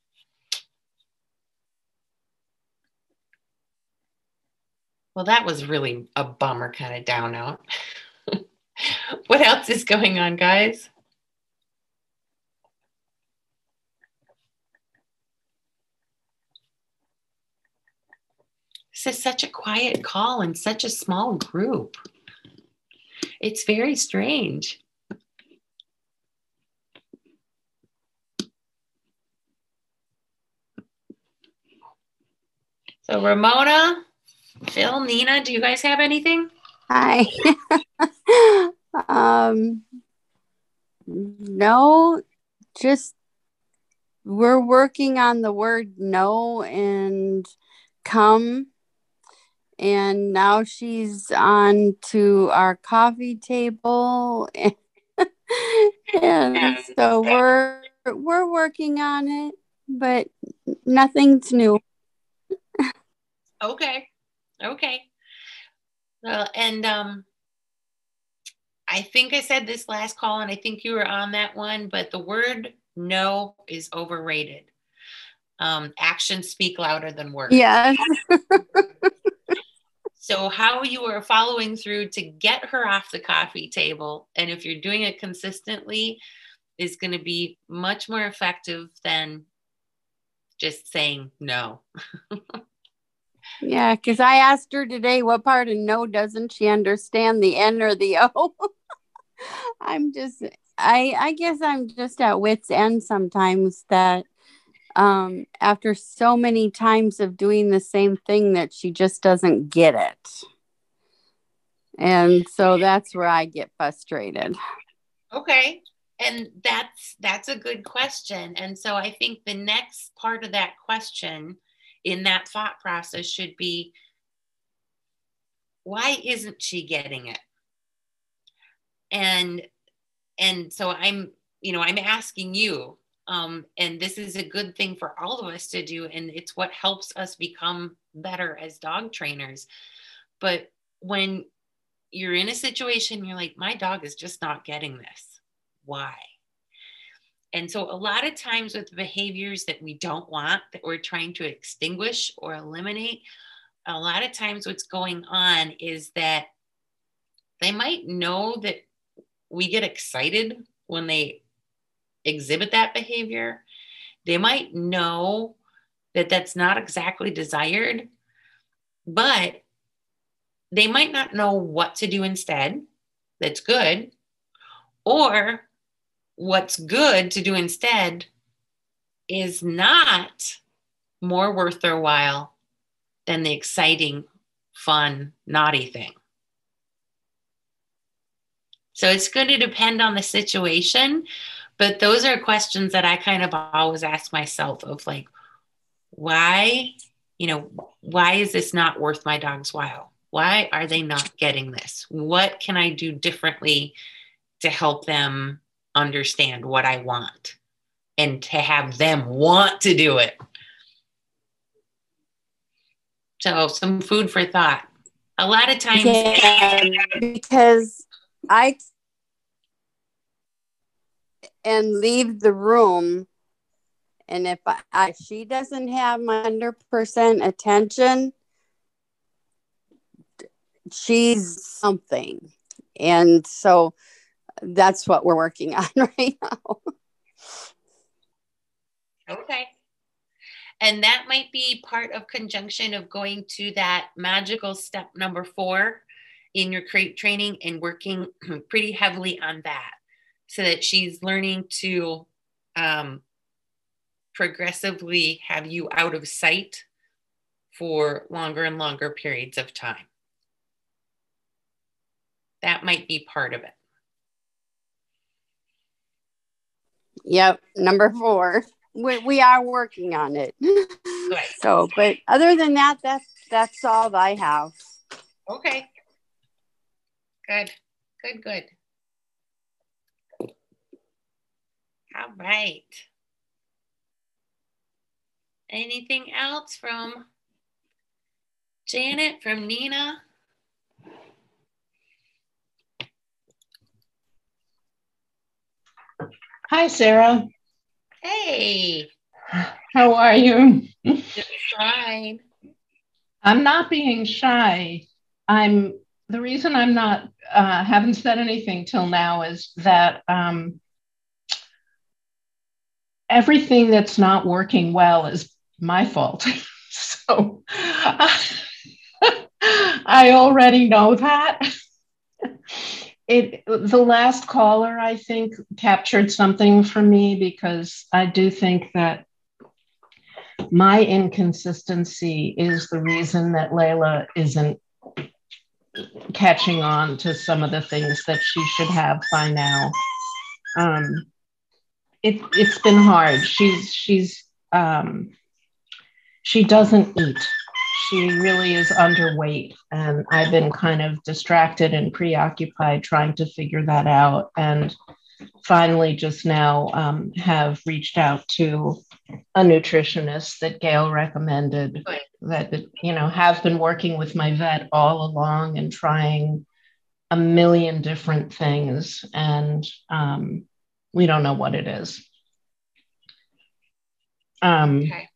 Well, that was really a bummer kind of down out. What else is going on, guys? This is such a quiet call and such a small group. It's very strange. So Ramona, Phil, Nina, do you guys have anything? Hi. No, just we're working on the word no and come. And now she's on to our coffee table. And so we're working on it, but nothing's new. Okay. Well, and I think I said this last call, and I think you were on that one, but the word no is overrated. Actions speak louder than words. Yes. So how you are following through to get her off the coffee table, and if you're doing it consistently, is going to be much more effective than just saying no. Yeah, because I asked her today what part of no doesn't she understand, the N or the O? I guess I'm just at wit's end sometimes that after so many times of doing the same thing that she just doesn't get it. And so that's where I get frustrated. Okay. And that's a good question. And so I think the next part of that question in that thought process should be, why isn't she getting it? And so I'm asking you, and this is a good thing for all of us to do. And it's what helps us become better as dog trainers. But when you're in a situation, you're like, my dog is just not getting this. Why? And so a lot of times with behaviors that we don't want, that we're trying to extinguish or eliminate, a lot of times what's going on is that they might know that we get excited when they exhibit that behavior. They might know that that's not exactly desired, but they might not know what to do instead that's good, or what's good to do instead is not more worth their while than the exciting, fun, naughty thing. So it's going to depend on the situation, but those are questions that I kind of always ask myself of like, why is this not worth my dog's while? Why are they not getting this? What can I do differently to help them understand what I want and to have them want to do it? So some food for thought. A lot of times, because I and leave the room, and if she doesn't have my 100% attention, she's something. And so that's what we're working on right now. Okay. And that might be part of conjunction of going to that magical step number 4 in your crate training and working pretty heavily on that so that she's learning to progressively have you out of sight for longer and longer periods of time. That might be part of it. Yep. Number 4. We are working on it. Good. So, but other than that, that's all I have. Okay. Good. All right. Anything else from Janet, from Nina? Hi, Sarah. Hey. How are you? Just fine. I'm not being shy. The reason I'm not haven't said anything till now is that everything that's not working well is my fault. So I already know that. The last caller, I think, captured something for me, because I do think that my inconsistency is the reason that Layla isn't catching on to some of the things that she should have by now. It's been hard. She doesn't eat. She really is underweight, and I've been kind of distracted and preoccupied trying to figure that out. And finally, just now, have reached out to a nutritionist that Gail recommended. That have been working with my vet all along and trying a million different things, and we don't know what it is. Okay.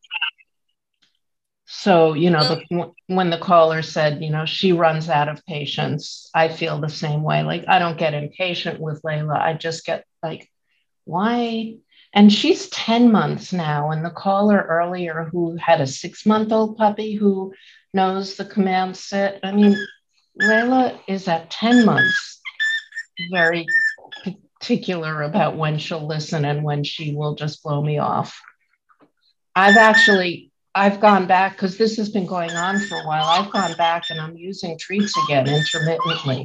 So, when the caller said, she runs out of patience, I feel the same way. Like, I don't get impatient with Layla. I just get like, why? And she's 10 months now. And the caller earlier who had a 6-month-old puppy who knows the command sit. I mean, Layla is at 10 months very particular about when she'll listen and when she will just blow me off. I've gone back, because this has been going on for a while. I've gone back and I'm using treats again intermittently.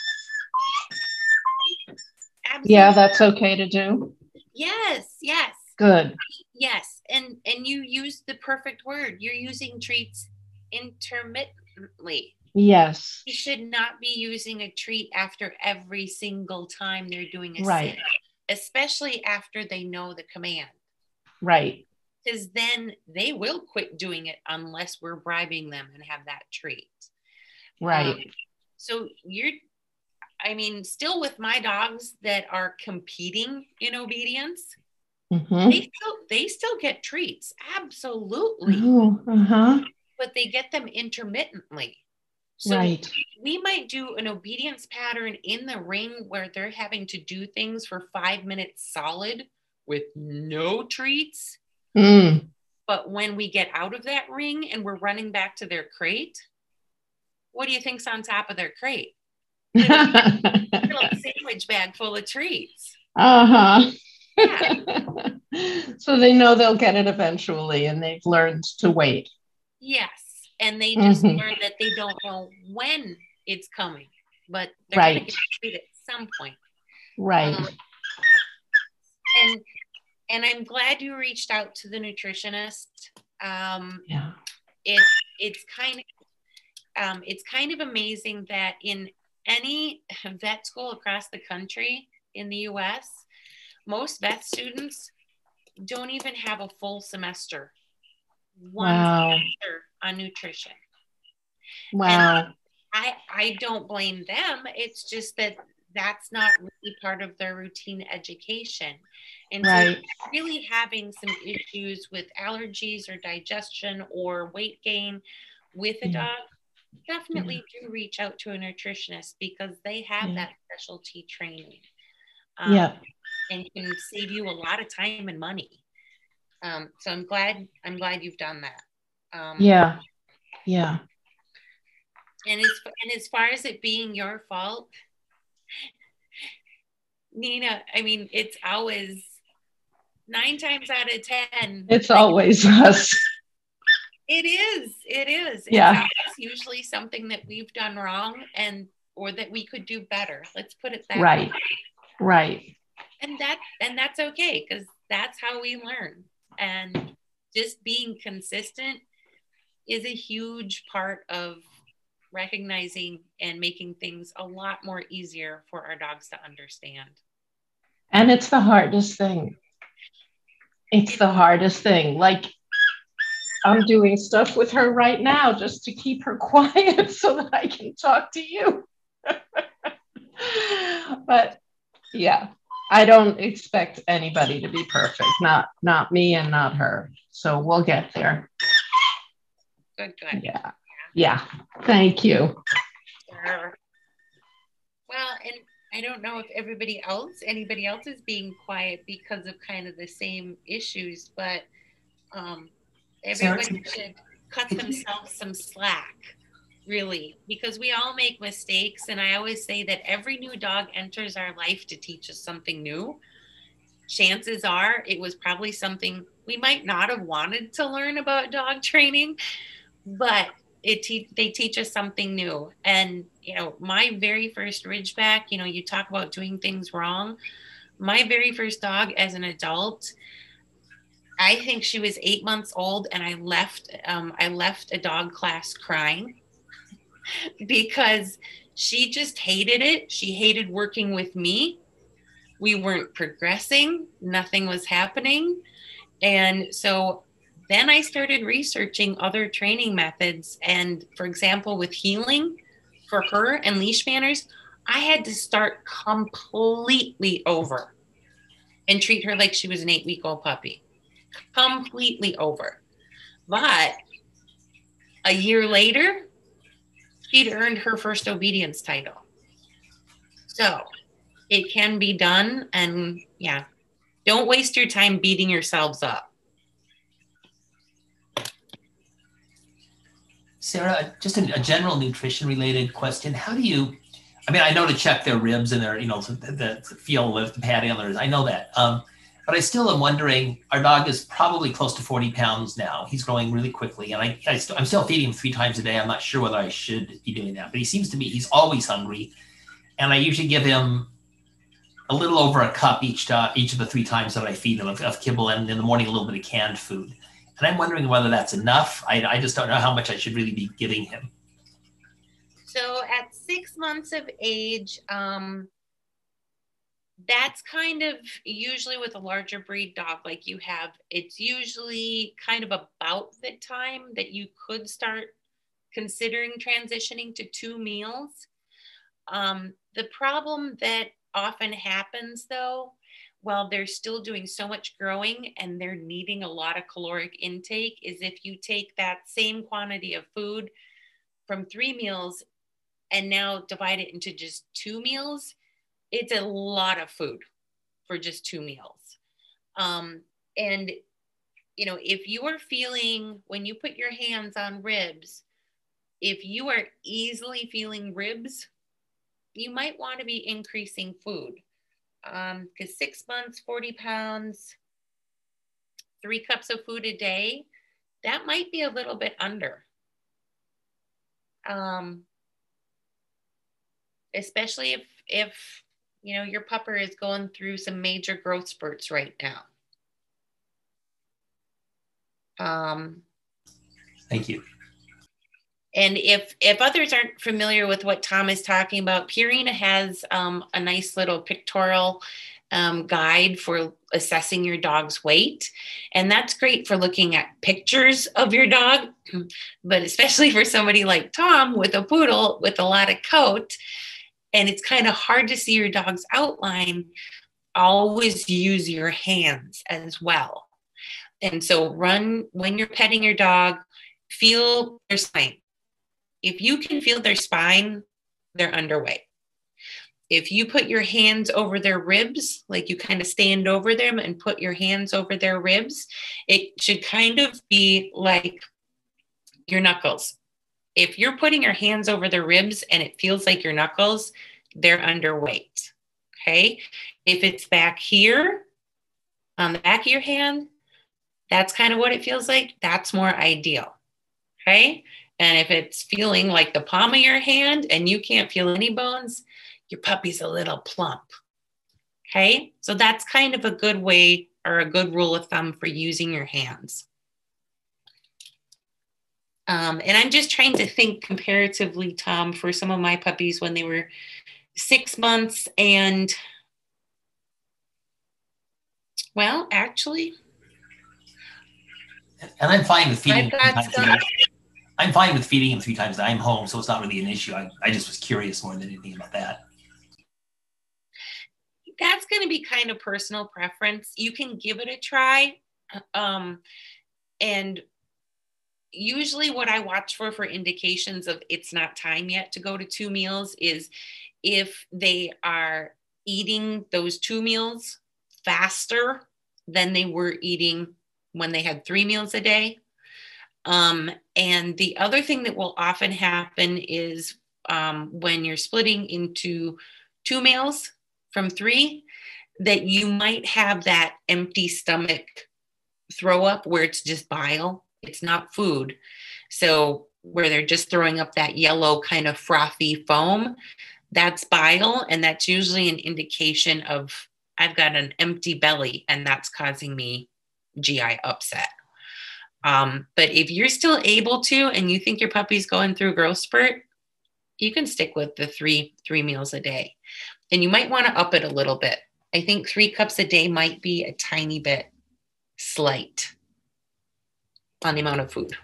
Absolutely. Yeah, that's okay to do? Yes. Good. Yes. And you used the perfect word. You're using treats intermittently. Yes. You should not be using a treat after every single time they're doing a right. sit, especially after they know the command. Right. Because then they will quit doing it unless we're bribing them and have that treat. Right. So still with my dogs that are competing in obedience, they still get treats. Absolutely. But they get them intermittently. So right. We might do an obedience pattern in the ring where they're having to do things for 5 minutes solid with no treats. But when we get out of that ring and we're running back to their crate, what do you think's on top of their crate? Little sandwich bag full of treats. Uh-huh. Yeah. So they know they'll get it eventually, and they've learned to wait. Yes. And they just Mhm. learn that they don't know when it's coming, but they're Right. going to get treated at some point. Right. And I'm glad you reached out to the nutritionist. Yeah. It's kind of amazing that in any vet school across the country in the US, most vet students don't even have a full semester, one Wow. semester on nutrition. Wow. And I don't blame them. It's just that that's not really part of their routine education. And so Right. really having some issues with allergies or digestion or weight gain with a Yeah. dog, definitely do reach out to a nutritionist because they have Yeah. that specialty training. Yeah. And can save you a lot of time and money. So I'm glad you've done that. Yeah. Yeah. And as far as it being your fault, Nina, I mean, it's always 9 times out of 10. It's always us. It is. Yeah. It's usually something that we've done wrong or that we could do better. Let's put it that Right. way. Right. And that's okay, because that's how we learn. And just being consistent is a huge part of recognizing and making things a lot more easier for our dogs to understand. And it's the hardest thing. It's the hardest thing. Like, I'm doing stuff with her right now just to keep her quiet so that I can talk to you. But yeah, I don't expect anybody to be perfect. Not me and not her. So we'll get there. Good. Yeah. Yeah. Thank you. Sure. Well, and I don't know if anybody else is being quiet because of kind of the same issues, but everybody should cut themselves some slack, really, because we all make mistakes. And I always say that every new dog enters our life to teach us something new. Chances are it was probably something we might not have wanted to learn about dog training, but they teach us something new. And my very first Ridgeback, you talk about doing things wrong. My very first dog as an adult, I think she was 8 months old, and I left a dog class crying because she just hated it. She hated working with me. We weren't progressing. Nothing was happening. And so then I started researching other training methods. And for example, with heeling for her and leash manners, I had to start completely over and treat her like she was an 8-week-old puppy. Completely over. But a year later, she'd earned her first obedience title. So it can be done. And yeah, don't waste your time beating yourselves up. Sarah, just a general nutrition related question. How do you, I know to check their ribs and their, the feel lift, the padding on theirs. I know that. But I still am wondering, our dog is probably close to 40 pounds now. He's growing really quickly. And I'm still feeding him 3 times a day. I'm not sure whether I should be doing that, but he seems to be, he's always hungry. And I usually give him a little over a cup each of the 3 times that I feed him of kibble, and in the morning, a little bit of canned food. And I'm wondering whether that's enough. I just don't know how much I should really be giving him. So at 6 months of age, that's kind of usually with a larger breed dog like you have, it's usually kind of about the time that you could start considering transitioning to 2 meals. The problem that often happens, though, while they're still doing so much growing and they're needing a lot of caloric intake, is if you take that same quantity of food from 3 meals and now divide it into just 2 meals, it's a lot of food for just 2 meals. And, if you are feeling, when you put your hands on ribs, if you are easily feeling ribs, you might want to be increasing food. Because 6 months, 40 pounds, 3 cups of food a day, that might be a little bit under. Especially if you know your pupper is going through some major growth spurts right now. Thank you. And if others aren't familiar with what Tom is talking about, Purina has a nice little pictorial guide for assessing your dog's weight. And that's great for looking at pictures of your dog, but especially for somebody like Tom with a poodle with a lot of coat, and it's kind of hard to see your dog's outline, always use your hands as well. And so when you're petting your dog, feel their spine. If you can feel their spine, they're underweight. If you put your hands over their ribs, like you kind of stand over them and put your hands over their ribs, it should kind of be like your knuckles. If you're putting your hands over their ribs and it feels like your knuckles, they're underweight. Okay. If it's back here on the back of your hand, that's kind of what it feels like. That's more ideal. Okay. And if it's feeling like the palm of your hand and you can't feel any bones, your puppy's a little plump. Okay. So that's kind of a good way or a good rule of thumb for using your hands. And I'm just trying to think comparatively, Tom, for some of my puppies when they were 6 months and, well, actually. And I'm fine with feeding. I've I'm fine with feeding him 3 times. I'm home, so it's not really an issue. I just was curious more than anything about that. That's going to be kind of personal preference. You can give it a try. And usually what I watch for indications of it's not time yet to go to 2 meals is if they are eating those 2 meals faster than they were eating when they had 3 meals a day. And the other thing that will often happen is when you're splitting into 2 meals from 3, that you might have that empty stomach throw up where it's just bile. It's not food. So where they're just throwing up that yellow kind of frothy foam, that's bile. And that's usually an indication of I've got an empty belly and that's causing me GI upset. But if you're still able to, and you think your puppy's going through growth spurt, you can stick with the three meals a day. And you might want to up it a little bit. I think 3 cups a day might be a tiny bit slight on the amount of food.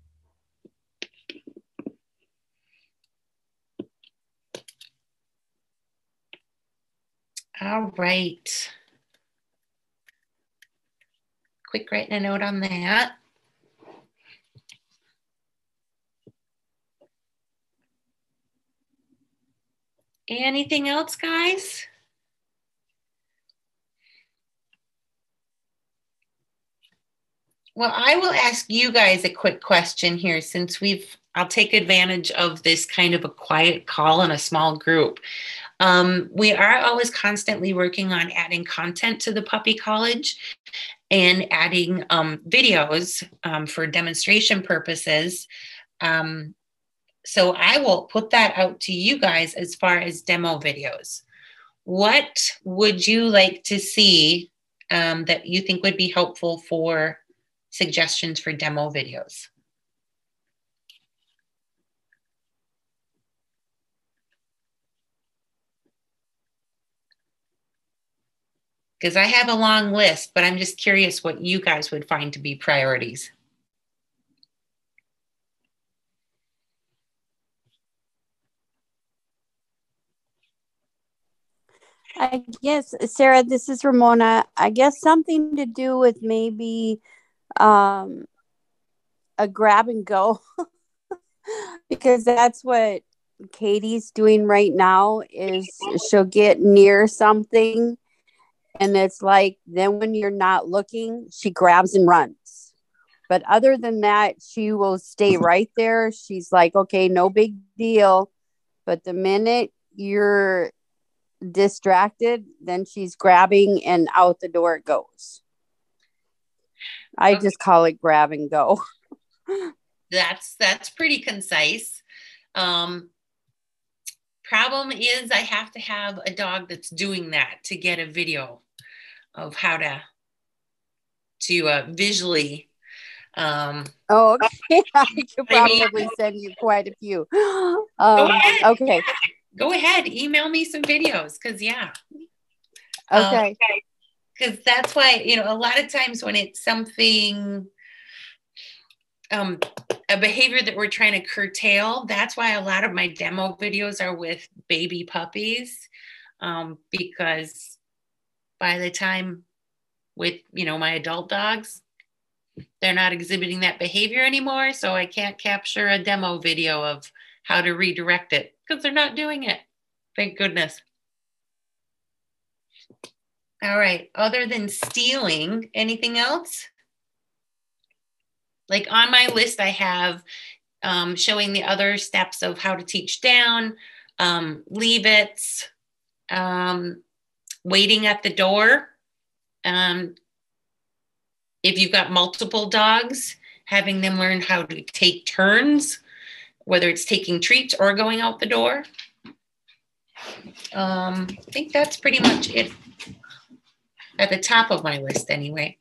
All right. Quick writing a note on that. Anything else, guys? Well, I will ask you guys a quick question here since I'll take advantage of this kind of a quiet call in a small group. We are always constantly working on adding content to the Puppy College and adding videos for demonstration purposes. So I will put that out to you guys as far as demo videos. What would you like to see that you think would be helpful for suggestions for demo videos? Because I have a long list, but I'm just curious what you guys would find to be priorities. I guess, Sarah, this is Ramona. I guess something to do with maybe a grab and go because that's what Katie's doing right now is she'll get near something and it's like then when you're not looking, she grabs and runs. But other than that, she will stay right there. She's like, okay, no big deal. But the minute you're distracted, then she's grabbing and out the door it goes. I just call it grab and go. That's pretty concise. Problem is I have to have a dog that's doing that to get a video of how to visually. Oh, okay. I could probably send you quite a few. Okay. Go ahead. Email me some videos because, yeah. Okay. Because that's why, a lot of times when it's something, a behavior that we're trying to curtail, that's why a lot of my demo videos are with baby puppies, because by the time with, my adult dogs, they're not exhibiting that behavior anymore. So I can't capture a demo video of how to redirect it because they're not doing it. Thank goodness. All right. Other than stealing, anything else? Like on my list, I have showing the other steps of how to teach down, leave it, waiting at the door. If you've got multiple dogs, having them learn how to take turns, whether it's taking treats or going out the door. I think that's pretty much it at the top of my list anyway.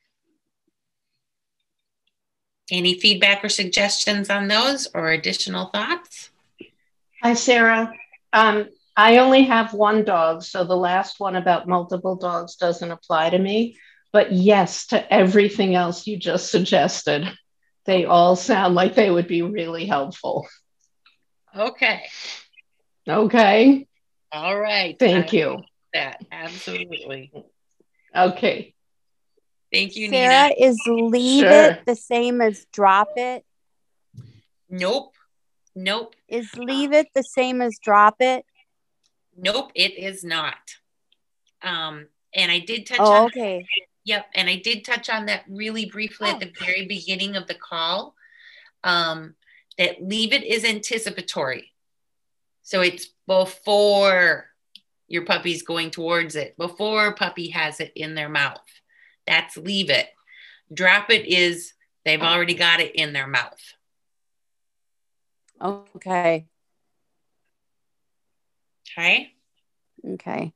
Any feedback or suggestions on those or additional thoughts? Hi, Sarah. I only have one dog, so the last one about multiple dogs doesn't apply to me. But yes, to everything else you just suggested. They all sound like they would be really helpful. Okay. Okay. All right. Thank you. That absolutely. Okay. Thank you, Sarah, Nina. is leave it the same as drop it? Nope. Is leave it the same as drop it? Nope, it is not. And I did touch on okay. Yep, and I did touch on that really briefly at the very beginning of the call. That leave it is anticipatory. So it's before your puppy's going towards it, before puppy has it in their mouth. That's leave it. Drop it is they've already got it in their mouth. Okay. Okay.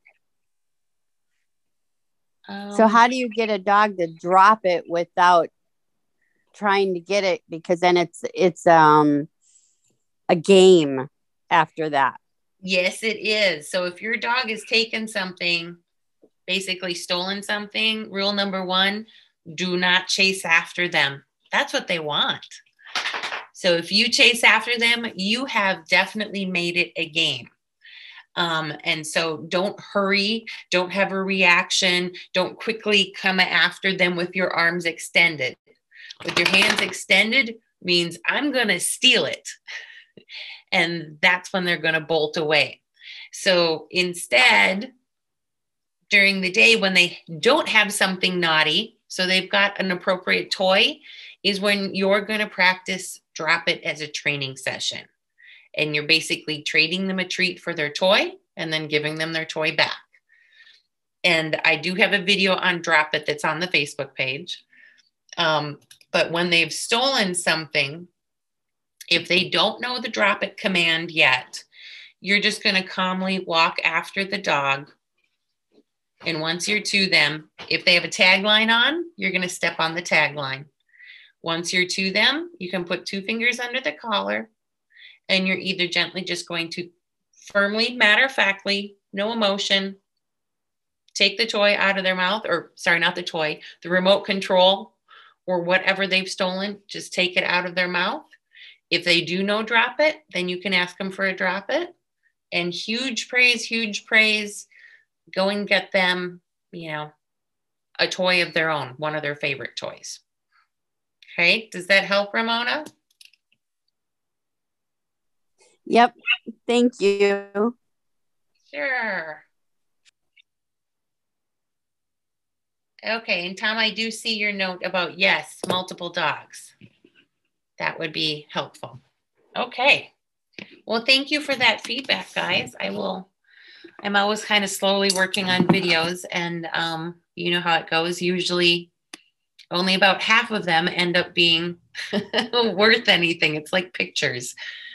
So how do you get a dog to drop it without trying to get it? Because then it's a game after that. Yes, it is. So if your dog has taken something, basically stolen something, rule number 1, do not chase after them. That's what they want. So if you chase after them, you have definitely made it a game. And so don't hurry, don't have a reaction, don't quickly come after them with your arms extended. With your hands extended means I'm going to steal it. And that's when they're going to bolt away. So instead, during the day when they don't have something naughty, so they've got an appropriate toy, is when you're going to practice drop it as a training session. And you're basically trading them a treat for their toy and then giving them their toy back. And I do have a video on drop it that's on the Facebook page. But when they've stolen something, if they don't know the drop it command yet, you're just going to calmly walk after the dog. And once you're to them, if they have a tagline on, you're going to step on the tagline. Once you're to them, you can put 2 fingers under the collar, and you're either gently just going to firmly, matter-of-factly, no emotion, take the toy out of their mouth, or sorry, not the toy, the remote control or whatever they've stolen, just take it out of their mouth. If they do know drop it, then you can ask them for a drop it. And huge praise, go and get them, a toy of their own, one of their favorite toys. Okay, does that help, Ramona? Yep, thank you. Sure. Okay, and Tom, I do see your note about, yes, multiple dogs. That would be helpful. Okay. Well, thank you for that feedback, guys. I will I'm always kind of slowly working on videos, and you know how it goes. Usually only about half of them end up being worth anything. It's like pictures.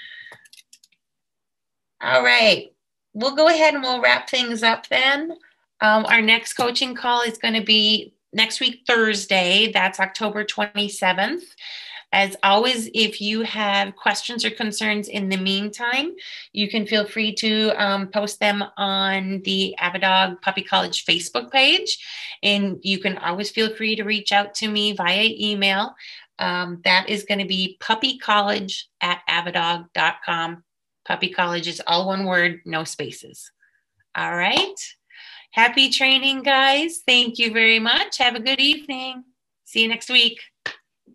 All right, we'll go ahead and we'll wrap things up then. Our next coaching call is going to be next week, Thursday. That's October 27th. As always, if you have questions or concerns in the meantime, you can feel free to post them on the Avidog Puppy College Facebook page. And you can always feel free to reach out to me via email. That is going to be puppycollege@avidog.com. Puppy College is all one word, no spaces. All right. Happy training, guys. Thank you very much. Have a good evening. See you next week.